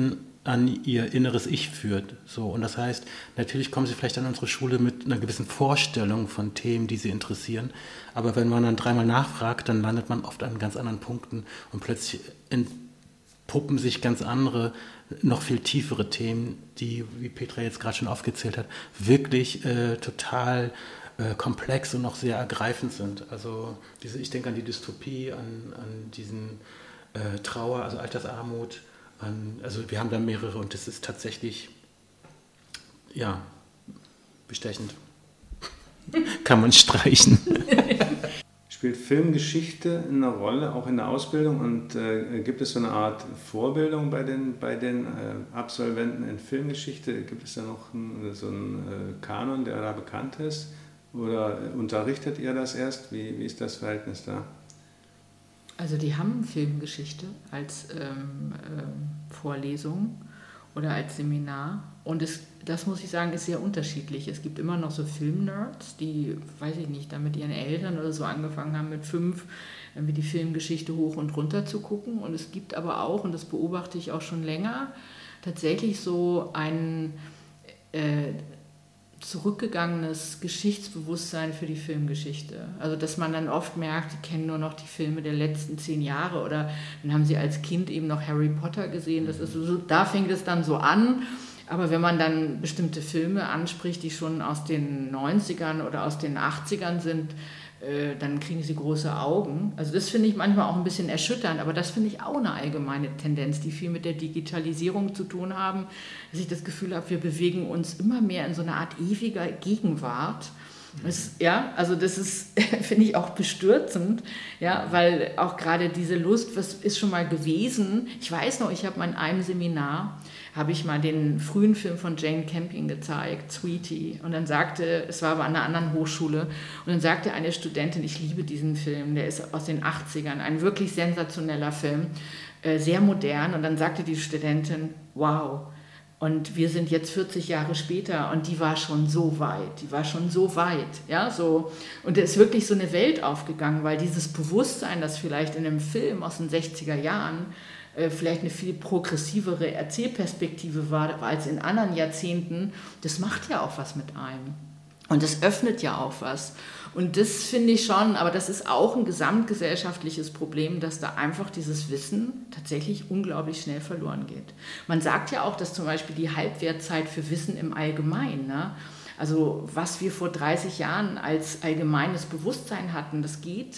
an ihr inneres Ich führt. So. Und das heißt, natürlich kommen sie vielleicht an unsere Schule mit einer gewissen Vorstellung von Themen, die sie interessieren. Aber wenn man dann dreimal nachfragt, dann landet man oft an ganz anderen Punkten und plötzlich entpuppen sich ganz andere, noch viel tiefere Themen, die, wie Petra jetzt gerade schon aufgezählt hat, wirklich äh, total äh, komplex und noch sehr ergreifend sind. Also diese, ich denke an die Dystopie, an, an diesen äh, Trauer, also Altersarmut. An, also wir haben da mehrere und das ist tatsächlich, ja, bestechend. Kann man streichen. Spielt Filmgeschichte eine Rolle, auch in der Ausbildung? Und äh, gibt es so eine Art Vorbildung bei den, bei den äh, Absolventen in Filmgeschichte? Gibt es da noch einen, so einen äh, Kanon, der da bekannt ist? Oder unterrichtet ihr das erst? Wie, wie ist das Verhältnis da? Also die haben Filmgeschichte als ähm, ähm, Vorlesung oder als Seminar. Und es, das muss ich sagen, ist sehr unterschiedlich. Es gibt immer noch so Filmnerds, die, weiß ich nicht, dann mit ihren Eltern oder so angefangen haben, mit fünf irgendwie die Filmgeschichte hoch und runter zu gucken. Und es gibt aber auch, und das beobachte ich auch schon länger, tatsächlich so ein äh, zurückgegangenes Geschichtsbewusstsein für die Filmgeschichte. Also dass man dann oft merkt, die kennen nur noch die Filme der letzten zehn Jahre oder dann haben sie als Kind eben noch Harry Potter gesehen. Das ist so, da fängt es dann so an. Aber wenn man dann bestimmte Filme anspricht, die schon aus den neunzigern oder aus den achtzigern sind, äh, dann kriegen sie große Augen. Also das finde ich manchmal auch ein bisschen erschütternd, aber das finde ich auch eine allgemeine Tendenz, die viel mit der Digitalisierung zu tun haben, dass ich das Gefühl habe, wir bewegen uns immer mehr in so eine Art ewiger Gegenwart. Das, ja, also das ist, finde ich, auch bestürzend, ja, weil auch gerade diese Lust, was ist schon mal gewesen, ich weiß noch, ich habe mal in einem Seminar, habe ich mal den frühen Film von Jane Campion gezeigt, Sweetie, und dann sagte, es war aber an einer anderen Hochschule, und dann sagte eine Studentin, ich liebe diesen Film, der ist aus den achtzigern, ein wirklich sensationeller Film, äh, sehr modern, und dann sagte die Studentin, wow, und wir sind jetzt vierzig Jahre später und die war schon so weit, die war schon so weit, ja, so. Und da ist wirklich so eine Welt aufgegangen, weil dieses Bewusstsein, das vielleicht in einem Film aus den sechziger Jahren äh, vielleicht eine viel progressivere Erzählperspektive war als in anderen Jahrzehnten, das macht ja auch was mit einem. Und das öffnet ja auch was. Und das finde ich schon, aber das ist auch ein gesamtgesellschaftliches Problem, dass da einfach dieses Wissen tatsächlich unglaublich schnell verloren geht. Man sagt ja auch, dass zum Beispiel die Halbwertzeit für Wissen im Allgemeinen, ne? Also was wir vor dreißig Jahren als allgemeines Bewusstsein hatten, das geht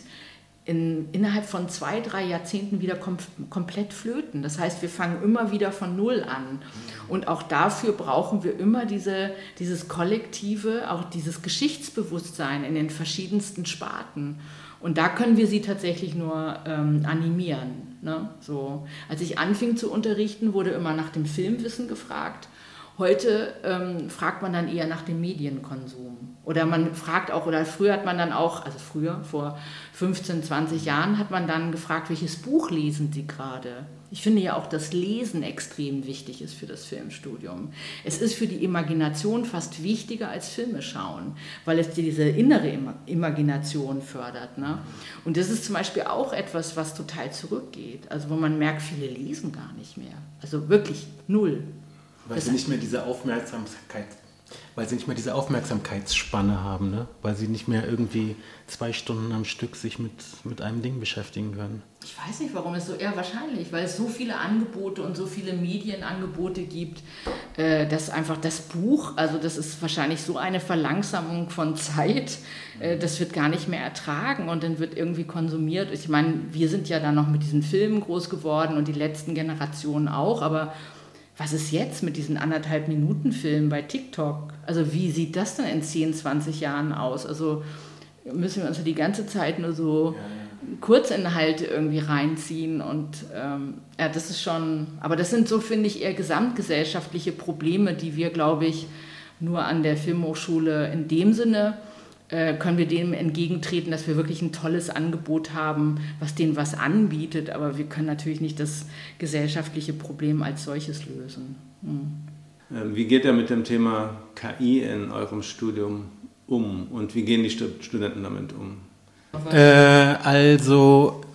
in, innerhalb von zwei, drei Jahrzehnten wieder kom- komplett flöten. Das heißt, wir fangen immer wieder von Null an. Und auch dafür brauchen wir immer diese, dieses Kollektive, auch dieses Geschichtsbewusstsein in den verschiedensten Sparten. Und da können wir sie tatsächlich nur ähm, animieren. Ne? So, als ich anfing zu unterrichten, wurde immer nach dem Filmwissen gefragt. Heute ähm, fragt man dann eher nach dem Medienkonsum. Oder man fragt auch, oder früher hat man dann auch, also früher, vor fünfzehn, zwanzig Jahren, hat man dann gefragt, welches Buch lesen Sie gerade? Ich finde ja auch, dass Lesen extrem wichtig ist für das Filmstudium. Es ist für die Imagination fast wichtiger als Filme schauen, weil es diese innere Imagination fördert. Ne? Und das ist zum Beispiel auch etwas, was total zurückgeht. Also wo man merkt, viele lesen gar nicht mehr. Also wirklich null. Weil sie nicht mehr diese Aufmerksamkeit, weil sie nicht mehr diese Aufmerksamkeitsspanne haben, ne? Weil sie nicht mehr irgendwie zwei Stunden am Stück sich mit, mit einem Ding beschäftigen können. Ich weiß nicht, warum es so, eher wahrscheinlich, weil es so viele Angebote und so viele Medienangebote gibt, äh, dass einfach das Buch, also das ist wahrscheinlich so eine Verlangsamung von Zeit, äh, das wird gar nicht mehr ertragen und dann wird irgendwie konsumiert. Ich meine, wir sind ja dann noch mit diesen Filmen groß geworden und die letzten Generationen auch, aber was ist jetzt mit diesen anderthalb Minuten Filmen bei TikTok? Also wie sieht das denn in zehn, zwanzig Jahren aus? Also müssen wir uns ja die ganze Zeit nur so ja, ja. Kurzinhalte irgendwie reinziehen und ähm, ja, das ist schon, aber das sind so, finde ich, eher gesamtgesellschaftliche Probleme, die wir, glaube ich, nur an der Filmhochschule in dem Sinne äh, können wir dem entgegentreten, dass wir wirklich ein tolles Angebot haben, was denen was anbietet, aber wir können natürlich nicht das gesellschaftliche Problem als solches lösen. Hm. Wie geht ihr mit dem Thema K I in eurem Studium um und wie gehen die Studenten damit um? Äh, also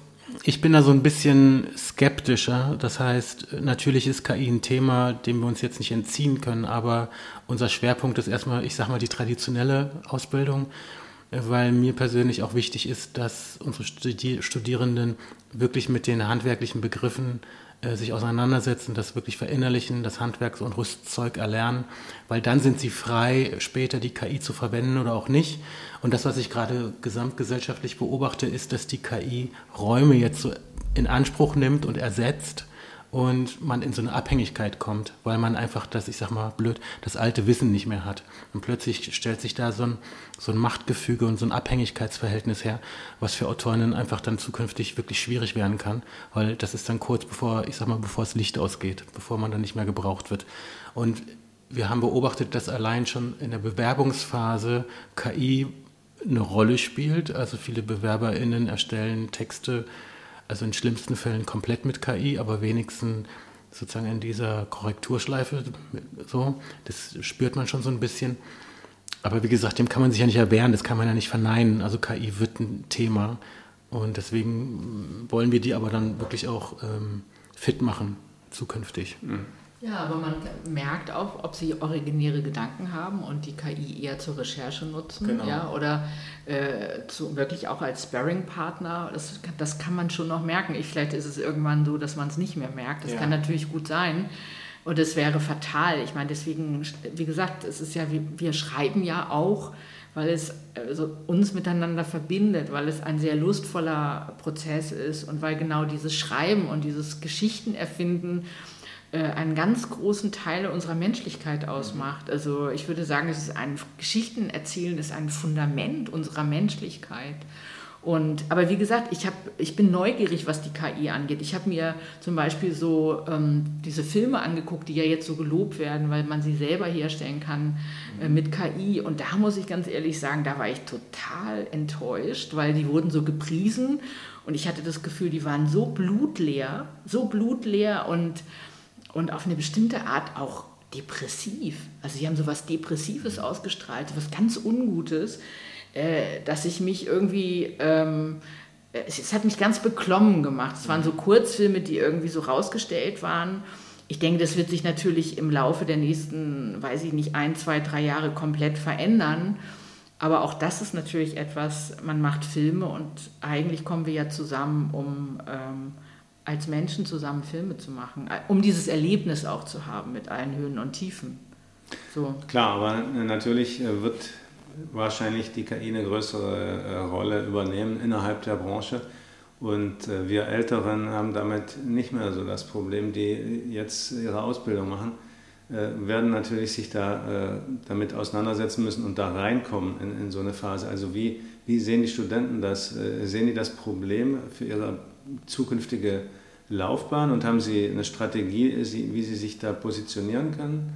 Ich bin da so ein bisschen skeptischer. Das heißt, natürlich ist K I ein Thema, dem wir uns jetzt nicht entziehen können, aber unser Schwerpunkt ist erstmal, ich sag mal, die traditionelle Ausbildung, weil mir persönlich auch wichtig ist, dass unsere Studi- Studierenden wirklich mit den handwerklichen Begriffen äh, sich auseinandersetzen, das wirklich verinnerlichen, das Handwerks- und Rüstzeug erlernen, weil dann sind sie frei, später die K I zu verwenden oder auch nicht. Und das, was ich gerade gesamtgesellschaftlich beobachte, ist, dass die K I Räume jetzt so in Anspruch nimmt und ersetzt und man in so eine Abhängigkeit kommt, weil man einfach das, ich sag mal blöd, das alte Wissen nicht mehr hat. Und plötzlich stellt sich da so ein, so ein Machtgefüge und so ein Abhängigkeitsverhältnis her, was für Autorinnen einfach dann zukünftig wirklich schwierig werden kann, weil das ist dann kurz bevor, ich sag mal, bevor das Licht ausgeht, bevor man dann nicht mehr gebraucht wird. Und wir haben beobachtet, dass allein schon in der Bewerbungsphase K I eine Rolle spielt. Also viele BewerberInnen erstellen Texte, also in schlimmsten Fällen komplett mit K I, aber wenigstens sozusagen in dieser Korrekturschleife. So, das spürt man schon so ein bisschen. Aber wie gesagt, dem kann man sich ja nicht erwehren, das kann man ja nicht verneinen. Also K I wird ein Thema und deswegen wollen wir die aber dann wirklich auch ähm, fit machen zukünftig. Mhm. Ja, aber man merkt auch, ob sie originäre Gedanken haben und die K I eher zur Recherche nutzen, genau. ja, oder äh, zu, wirklich auch als Sparring-Partner. Das, das kann man schon noch merken. Ich, vielleicht ist es irgendwann so, dass man es nicht mehr merkt. Das ja. kann natürlich gut sein. Und es wäre fatal. Ich meine, deswegen, wie gesagt, es ist ja, wir schreiben ja auch, weil es also uns miteinander verbindet, weil es ein sehr lustvoller Prozess ist und weil genau dieses Schreiben und dieses Geschichtenerfinden einen ganz großen Teil unserer Menschlichkeit ausmacht. Also ich würde sagen, es ist ein Geschichtenerzählen ist ein Fundament unserer Menschlichkeit. Und, aber wie gesagt, ich, hab, ich bin neugierig, was die K I angeht. Ich habe mir zum Beispiel so ähm, diese Filme angeguckt, die ja jetzt so gelobt werden, weil man sie selber herstellen kann äh, mit K I. Und da muss ich ganz ehrlich sagen, da war ich total enttäuscht, weil die wurden so gepriesen und ich hatte das Gefühl, die waren so blutleer, so blutleer und Und auf eine bestimmte Art auch depressiv. Also sie haben so was Depressives ausgestrahlt, so was ganz Ungutes, äh, dass ich mich irgendwie, ähm, es, es hat mich ganz beklommen gemacht. Es waren so Kurzfilme, die irgendwie so rausgestellt waren. Ich denke, das wird sich natürlich im Laufe der nächsten, weiß ich nicht, ein, zwei, drei Jahre komplett verändern. Aber auch das ist natürlich etwas, man macht Filme und eigentlich kommen wir ja zusammen, um ähm, als Menschen zusammen Filme zu machen, um dieses Erlebnis auch zu haben mit allen Höhen und Tiefen. So. Klar, aber natürlich wird wahrscheinlich die K I eine größere Rolle übernehmen innerhalb der Branche und wir Älteren haben damit nicht mehr so das Problem, die jetzt ihre Ausbildung machen, werden natürlich sich da damit auseinandersetzen müssen und da reinkommen in, in so eine Phase. Also wie, wie sehen die Studenten das? Sehen die das Problem für ihre zukünftige Laufbahn und haben Sie eine Strategie, wie Sie sich da positionieren können?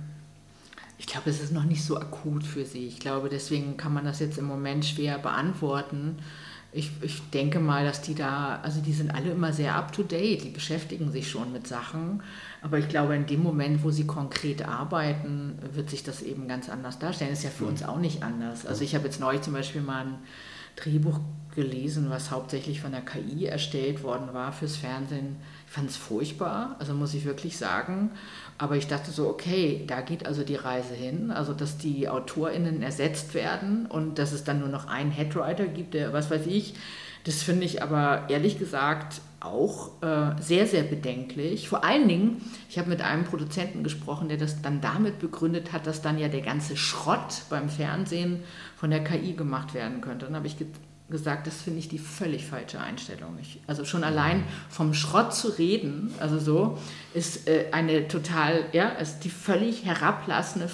Ich glaube, es ist noch nicht so akut für Sie. Ich glaube, deswegen kann man das jetzt im Moment schwer beantworten. Ich, ich denke mal, dass die da, also die sind alle immer sehr up-to-date, die beschäftigen sich schon mit Sachen, aber ich glaube, in dem Moment, wo sie konkret arbeiten, wird sich das eben ganz anders darstellen. Das ist ja für uns auch nicht anders. Also ich habe jetzt neulich zum Beispiel mal ein Drehbuch gelesen, was hauptsächlich von der K I erstellt worden war fürs Fernsehen. Ich fand es furchtbar, also muss ich wirklich sagen. Aber ich dachte so, okay, da geht also die Reise hin, also dass die AutorInnen ersetzt werden und dass es dann nur noch einen Headwriter gibt, der, was weiß ich, das finde ich aber ehrlich gesagt auch äh, sehr, sehr bedenklich. Vor allen Dingen, ich habe mit einem Produzenten gesprochen, der das dann damit begründet hat, dass dann ja der ganze Schrott beim Fernsehen von der K I gemacht werden könnte. Dann habe ich ge- gesagt, das finde ich die völlig falsche Einstellung. Ich, also schon allein vom Schrott zu reden, also so, ist äh, eine total, ja, ist die völlig herablassende,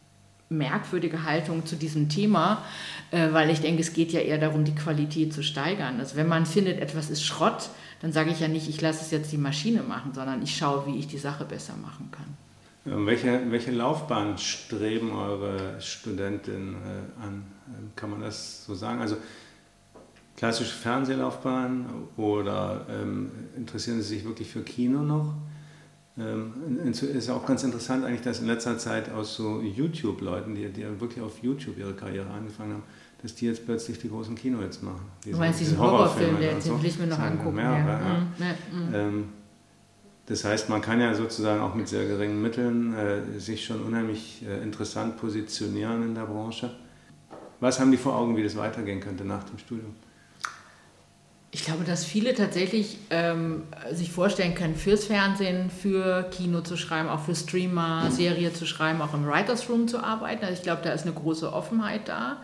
merkwürdige Haltung zu diesem Thema, äh, weil ich denke, es geht ja eher darum, die Qualität zu steigern. Also wenn man findet, etwas ist Schrott, dann sage ich ja nicht, ich lasse es jetzt die Maschine machen, sondern ich schaue, wie ich die Sache besser machen kann. Welche, welche Laufbahn streben eure Studentinnen äh, an? Kann man das so sagen? Also klassische Fernsehlaufbahn oder ähm, interessieren Sie sich wirklich für Kino noch? Ähm, ist auch ganz interessant eigentlich, dass in letzter Zeit aus so YouTube-Leuten, die, die wirklich auf YouTube ihre Karriere angefangen haben, dass die jetzt plötzlich die großen Kinos machen. Diese, du meinst diesen Horrorfilm, der jetzt, den will ich mir noch angucken. Mehrere, ja. Ja. Mhm. Ähm, das heißt, man kann ja sozusagen auch mit sehr geringen Mitteln äh, sich schon unheimlich äh, interessant positionieren in der Branche. Was haben die vor Augen, wie das weitergehen könnte nach dem Studium? Ich glaube, dass viele tatsächlich ähm, sich vorstellen können, fürs Fernsehen, für Kino zu schreiben, auch für Streamer, Serie zu schreiben, auch im Writers Room zu arbeiten. Also ich glaube, da ist eine große Offenheit da.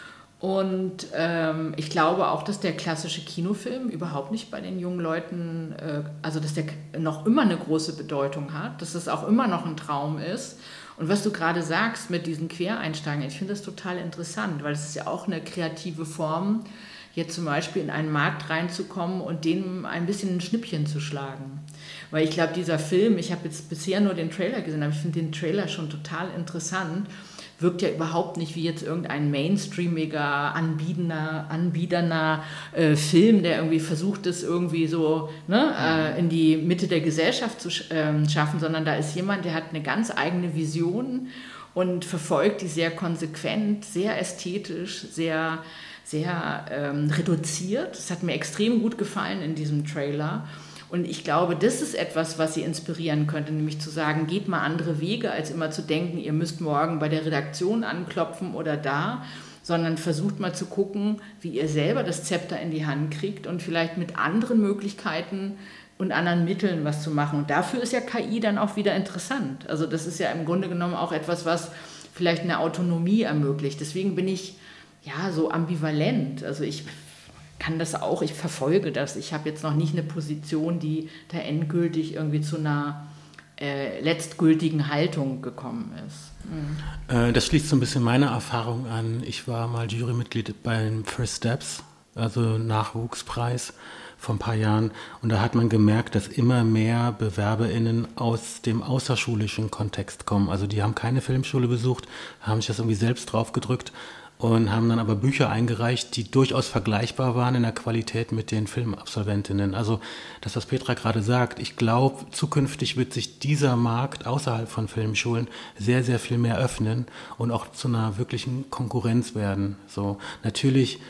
Und ähm, ich glaube auch, dass der klassische Kinofilm überhaupt nicht bei den jungen Leuten, äh, also dass der noch immer eine große Bedeutung hat, dass das auch immer noch ein Traum ist. Und was du gerade sagst mit diesen Quereinsteigern, ich finde das total interessant, weil es ist ja auch eine kreative Form, jetzt zum Beispiel in einen Markt reinzukommen und denen ein bisschen ein Schnippchen zu schlagen. Weil ich glaube, dieser Film, ich habe jetzt bisher nur den Trailer gesehen, aber ich finde den Trailer schon total interessant, wirkt ja überhaupt nicht wie jetzt irgendein mainstreamiger, anbietender, anbiedernder äh, Film, der irgendwie versucht, das irgendwie so ne, äh, in die Mitte der Gesellschaft zu sch- äh, schaffen, sondern da ist jemand, der hat eine ganz eigene Vision und verfolgt die sehr konsequent, sehr ästhetisch, sehr, sehr ähm, reduziert. Das hat mir extrem gut gefallen in diesem Trailer. Und ich glaube, das ist etwas, was sie inspirieren könnte, nämlich zu sagen, geht mal andere Wege, als immer zu denken, ihr müsst morgen bei der Redaktion anklopfen oder da, sondern versucht mal zu gucken, wie ihr selber das Zepter in die Hand kriegt und vielleicht mit anderen Möglichkeiten und anderen Mitteln was zu machen. Und dafür ist ja K I dann auch wieder interessant. Also das ist ja im Grunde genommen auch etwas, was vielleicht eine Autonomie ermöglicht. Deswegen bin ich ja so ambivalent. Also ich kann das auch, ich verfolge das. Ich habe jetzt noch nicht eine Position, die da endgültig irgendwie zu einer äh, letztgültigen Haltung gekommen ist. Mhm. Äh, das schließt so ein bisschen meine Erfahrung an. Ich war mal Jurymitglied beim First Steps, also Nachwuchspreis vor ein paar Jahren. Und da hat man gemerkt, dass immer mehr BewerberInnen aus dem außerschulischen Kontext kommen. Also die haben keine Filmschule besucht, haben sich das irgendwie selbst drauf gedrückt und haben dann aber Bücher eingereicht, die durchaus vergleichbar waren in der Qualität mit den Filmabsolventinnen. Also das, was Petra gerade sagt, ich glaube, zukünftig wird sich dieser Markt außerhalb von Filmschulen sehr, sehr viel mehr öffnen und auch zu einer wirklichen Konkurrenz werden. So, natürlich,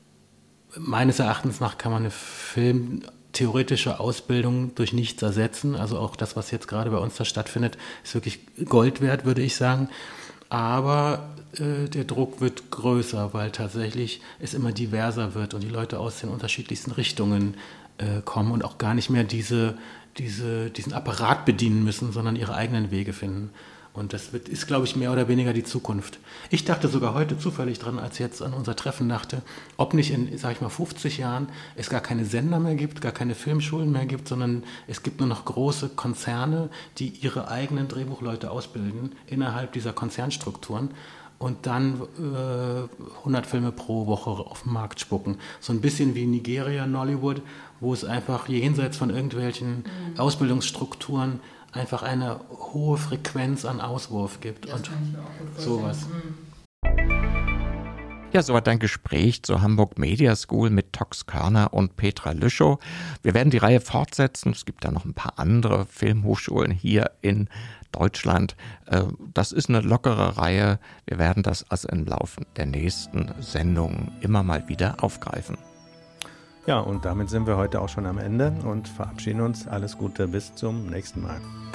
meines Erachtens nach kann man eine filmtheoretische Ausbildung durch nichts ersetzen. Also auch das, was jetzt gerade bei uns da stattfindet, ist wirklich Gold wert, würde ich sagen. Aber äh, der Druck wird größer, weil tatsächlich es immer diverser wird und die Leute aus den unterschiedlichsten Richtungen äh, kommen und auch gar nicht mehr diese, diese, diesen Apparat bedienen müssen, sondern ihre eigenen Wege finden. Und das wird, ist, glaube ich, mehr oder weniger die Zukunft. Ich dachte sogar heute zufällig dran, als ich jetzt an unser Treffen dachte, ob nicht in, sag ich mal, fünfzig Jahren es gar keine Sender mehr gibt, gar keine Filmschulen mehr gibt, sondern es gibt nur noch große Konzerne, die ihre eigenen Drehbuchleute ausbilden innerhalb dieser Konzernstrukturen und dann äh, hundert Filme pro Woche auf den Markt spucken. So ein bisschen wie Nigeria, Nollywood, wo es einfach jenseits von irgendwelchen mhm. Ausbildungsstrukturen einfach eine hohe Frequenz an Auswurf gibt das und kann ich mir auch gut sowas. Ja, soweit ein Gespräch zur Hamburg Media School mit Tox Körner und Petra Lüschow. Wir werden die Reihe fortsetzen. Es gibt da noch ein paar andere Filmhochschulen hier in Deutschland. Das ist eine lockere Reihe. Wir werden das also im Laufe der nächsten Sendungen immer mal wieder aufgreifen. Ja, und damit sind wir heute auch schon am Ende und verabschieden uns. Alles Gute, bis zum nächsten Mal.